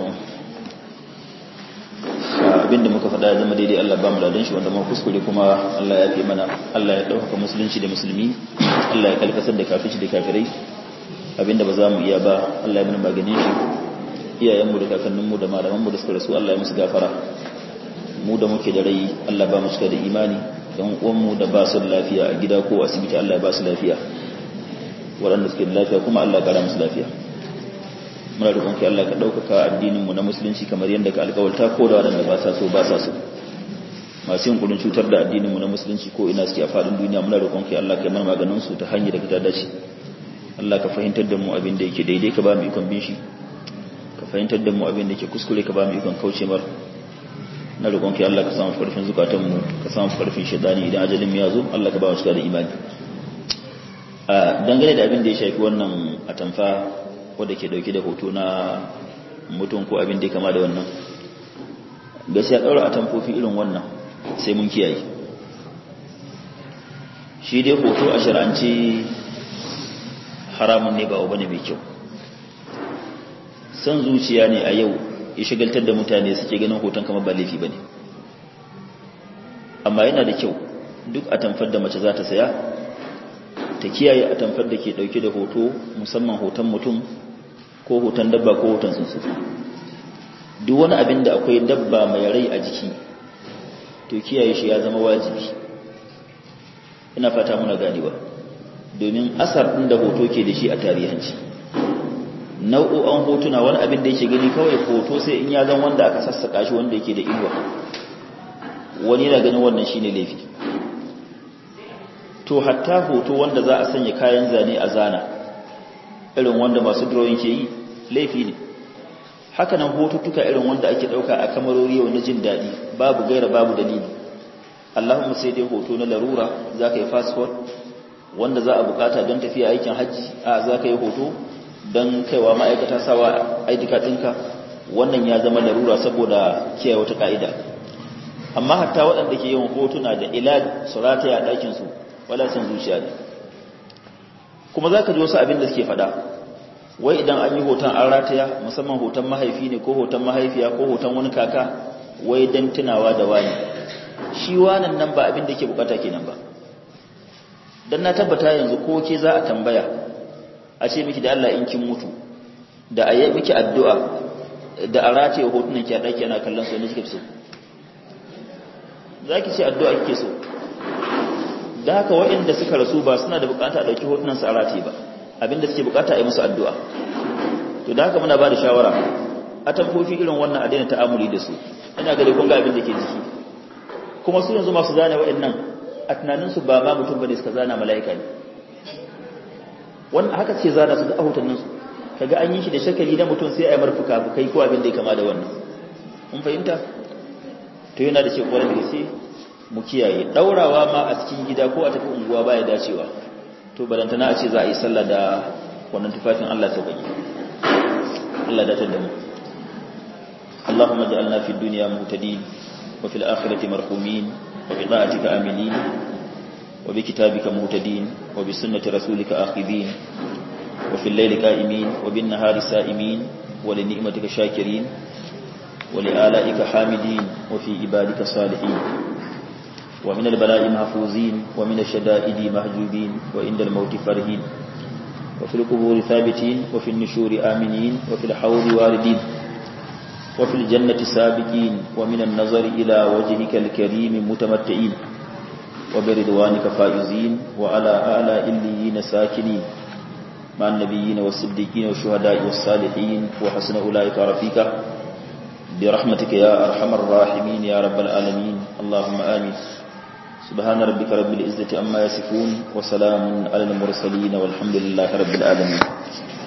abinda muka faɗa ya zama daidai Allah ba mu ladan shi, wanda mu kuskure kuma Allah ya fi mana. Allah ya ɗaukaka musulunci da musulmi, Allah ya kalkasar da kafirci da kafirai. Abinda ba za mu iya ba Allah ya mana maganin shi. Iyayenmu da kakanninmu da malamanmu da suka rasu Allah ya musu gafara. Mu da muke da rai Allah ba mu cika da imani. Don uwanmu da ba su da lafiya a gida ko asibiti Allah ya ba su lafiya. Waɗanda suke da lafiya kuma Allah ya kara musu lafiya. Muna roƙon ki Allah ka ɗaukaka addininmu na musulunci kamar yadda ka alƙawarta, ko da waɗanda ba sa so ba sa so. Masu yin kudin cutar da addininmu na musulunci ko ina suke a faɗin duniya, muna roƙon ki Allah ka yi mana maganin su ta hanyar da ka dace. Allah ka fahimtar da mu abin da yake daidai, ka ba mu ikon bin shi. Ka fahimtar da mu abin da yake kuskure, ka ba mu ikon kauce mar. Na roƙon ki Allah ka samu ƙarfin zukatanmu, ka samu ƙarfin shaidani idan ajalin ya zo, Allah ka ba mu shiga da imani. A dangane da abin da ya shafi wannan atamfa wadda ke dauke da hoto na mutum ko abin da ya kama da wannan, gaskiya daura a tamfofi irin wannan sai mun kiyaye shi. Dai hoto a shar'ance haramun ne, ba abu bane mai kyau. San zuciya ne a yau ya shigaltar da mutane suke ganin hoton kamar ba laifi bane, amma yana da kyau duk a tamfar da mace za ta saya ta kiyaye a tamfar da ke dauke da hoto, musamman hoton mutum ko hoton dabba ko hoton tsuntsu. Duk wani abin da akwai dabba mai rai a jiki to kiyaye shi ya zama wajibi. Ina fata muna ganewa, domin asar ɗin da hoto ke da shi a tarihanci, nau'o'an hotuna, wani abin da yake gani kawai hoto sai in ya zama wanda aka sassaka shi wanda yake da inuwa, wani yana ganin wannan shine laifi. To hatta hoto wanda za a sanya kayan zane a zana irin wanda masu drawing ke yi laifi ne. Haka nan hotuttuka irin wanda ake dauka a kamarori wani jin dadi, babu gaira babu dalili. Allahumma sai dai hoto na larura, zaka yi passport wanda za a bukata don tafiya aikin hajji, a zaka yi hoto don kaiwa ma'aikata sawa I D card ɗinka, wannan ya zama larura saboda kiyaye wata ka'ida. Amma hatta waɗanda ke yin hotuna da ilad surata ya ɗakin su, wala san zuciya ne. Kuma za ka ji wasu abin da suke fada, wai idan an yi hoton an rataya, musamman hoton mahaifi ne ko hoton mahaifiya ko hoton wani kaka, wai don tunawa da wani. Shi wanan nan ba abin da ke bukata kenan ba. Dan na tabbata yanzu ko ke za a tambaya a ce miki da Allah in kin mutu, da a yi miki addu'a, da a rataya hotunan ki a ɗaki ana kallon su ne kike so, za ki ce addu'a kike so. Da haka waɗanda suka rasu ba suna da bukata a ɗauki hotunan su a rataye ba, abinda suke bukata a yi musu addu'a. To da haka muna ba da shawara a tamfofi irin wannan a daina ta'amuli da su. Ina gari kun ga abin da ke jiki, kuma su yanzu masu zane waɗannan a tunaninsu ba ma mutum bane suka zana mala'ika ne. Wannan haka ce zana su da a hotunansu, kaga an yi shi da shakali na mutum sai a yi marfuka bukai ko abin da ya kama da wannan. Mun fahimta? To yana da ce kwarar da gaske mu kiyaye. Daurawa ma a cikin gida ko a tafi unguwa baya dacewa, to balantana a ce za a yi sallah da wannan tufafin. Allah ta baki, Allah da tada mu. Allahumma ja'alna fid dunya muhtadin wa fil akhirati marhumin wa bi ta'atika amilin wa bi kitabika muhtadin wa bi sunnati rasulika akhidin wa fil layli qa'imin wa bin nahari sa'imin wa li ni'matika shakirin wa li ala'ika hamidin wa fi ibadika salihin ومن البلاء محفوظين ومن الشدائد محجوبين وعند الموت فرهين وفي القبور ثابتين وفي النشور آمنين وفي الحوض واردين وفي الجنة سابقين ومن النظر إلى وجهك الكريم متمتعين وبرضوانك فائزين وعلى آلاء الليين ساكنين مع النبيين والصديقين والشهداء والصالحين وحسن أولئك رفيقا برحمتك يا أرحم الراحمين يا رب العالمين. اللهم آمين. سبحان ربك رب العزة عما يصفون وسلام على المرسلين والحمد لله رب العالمين.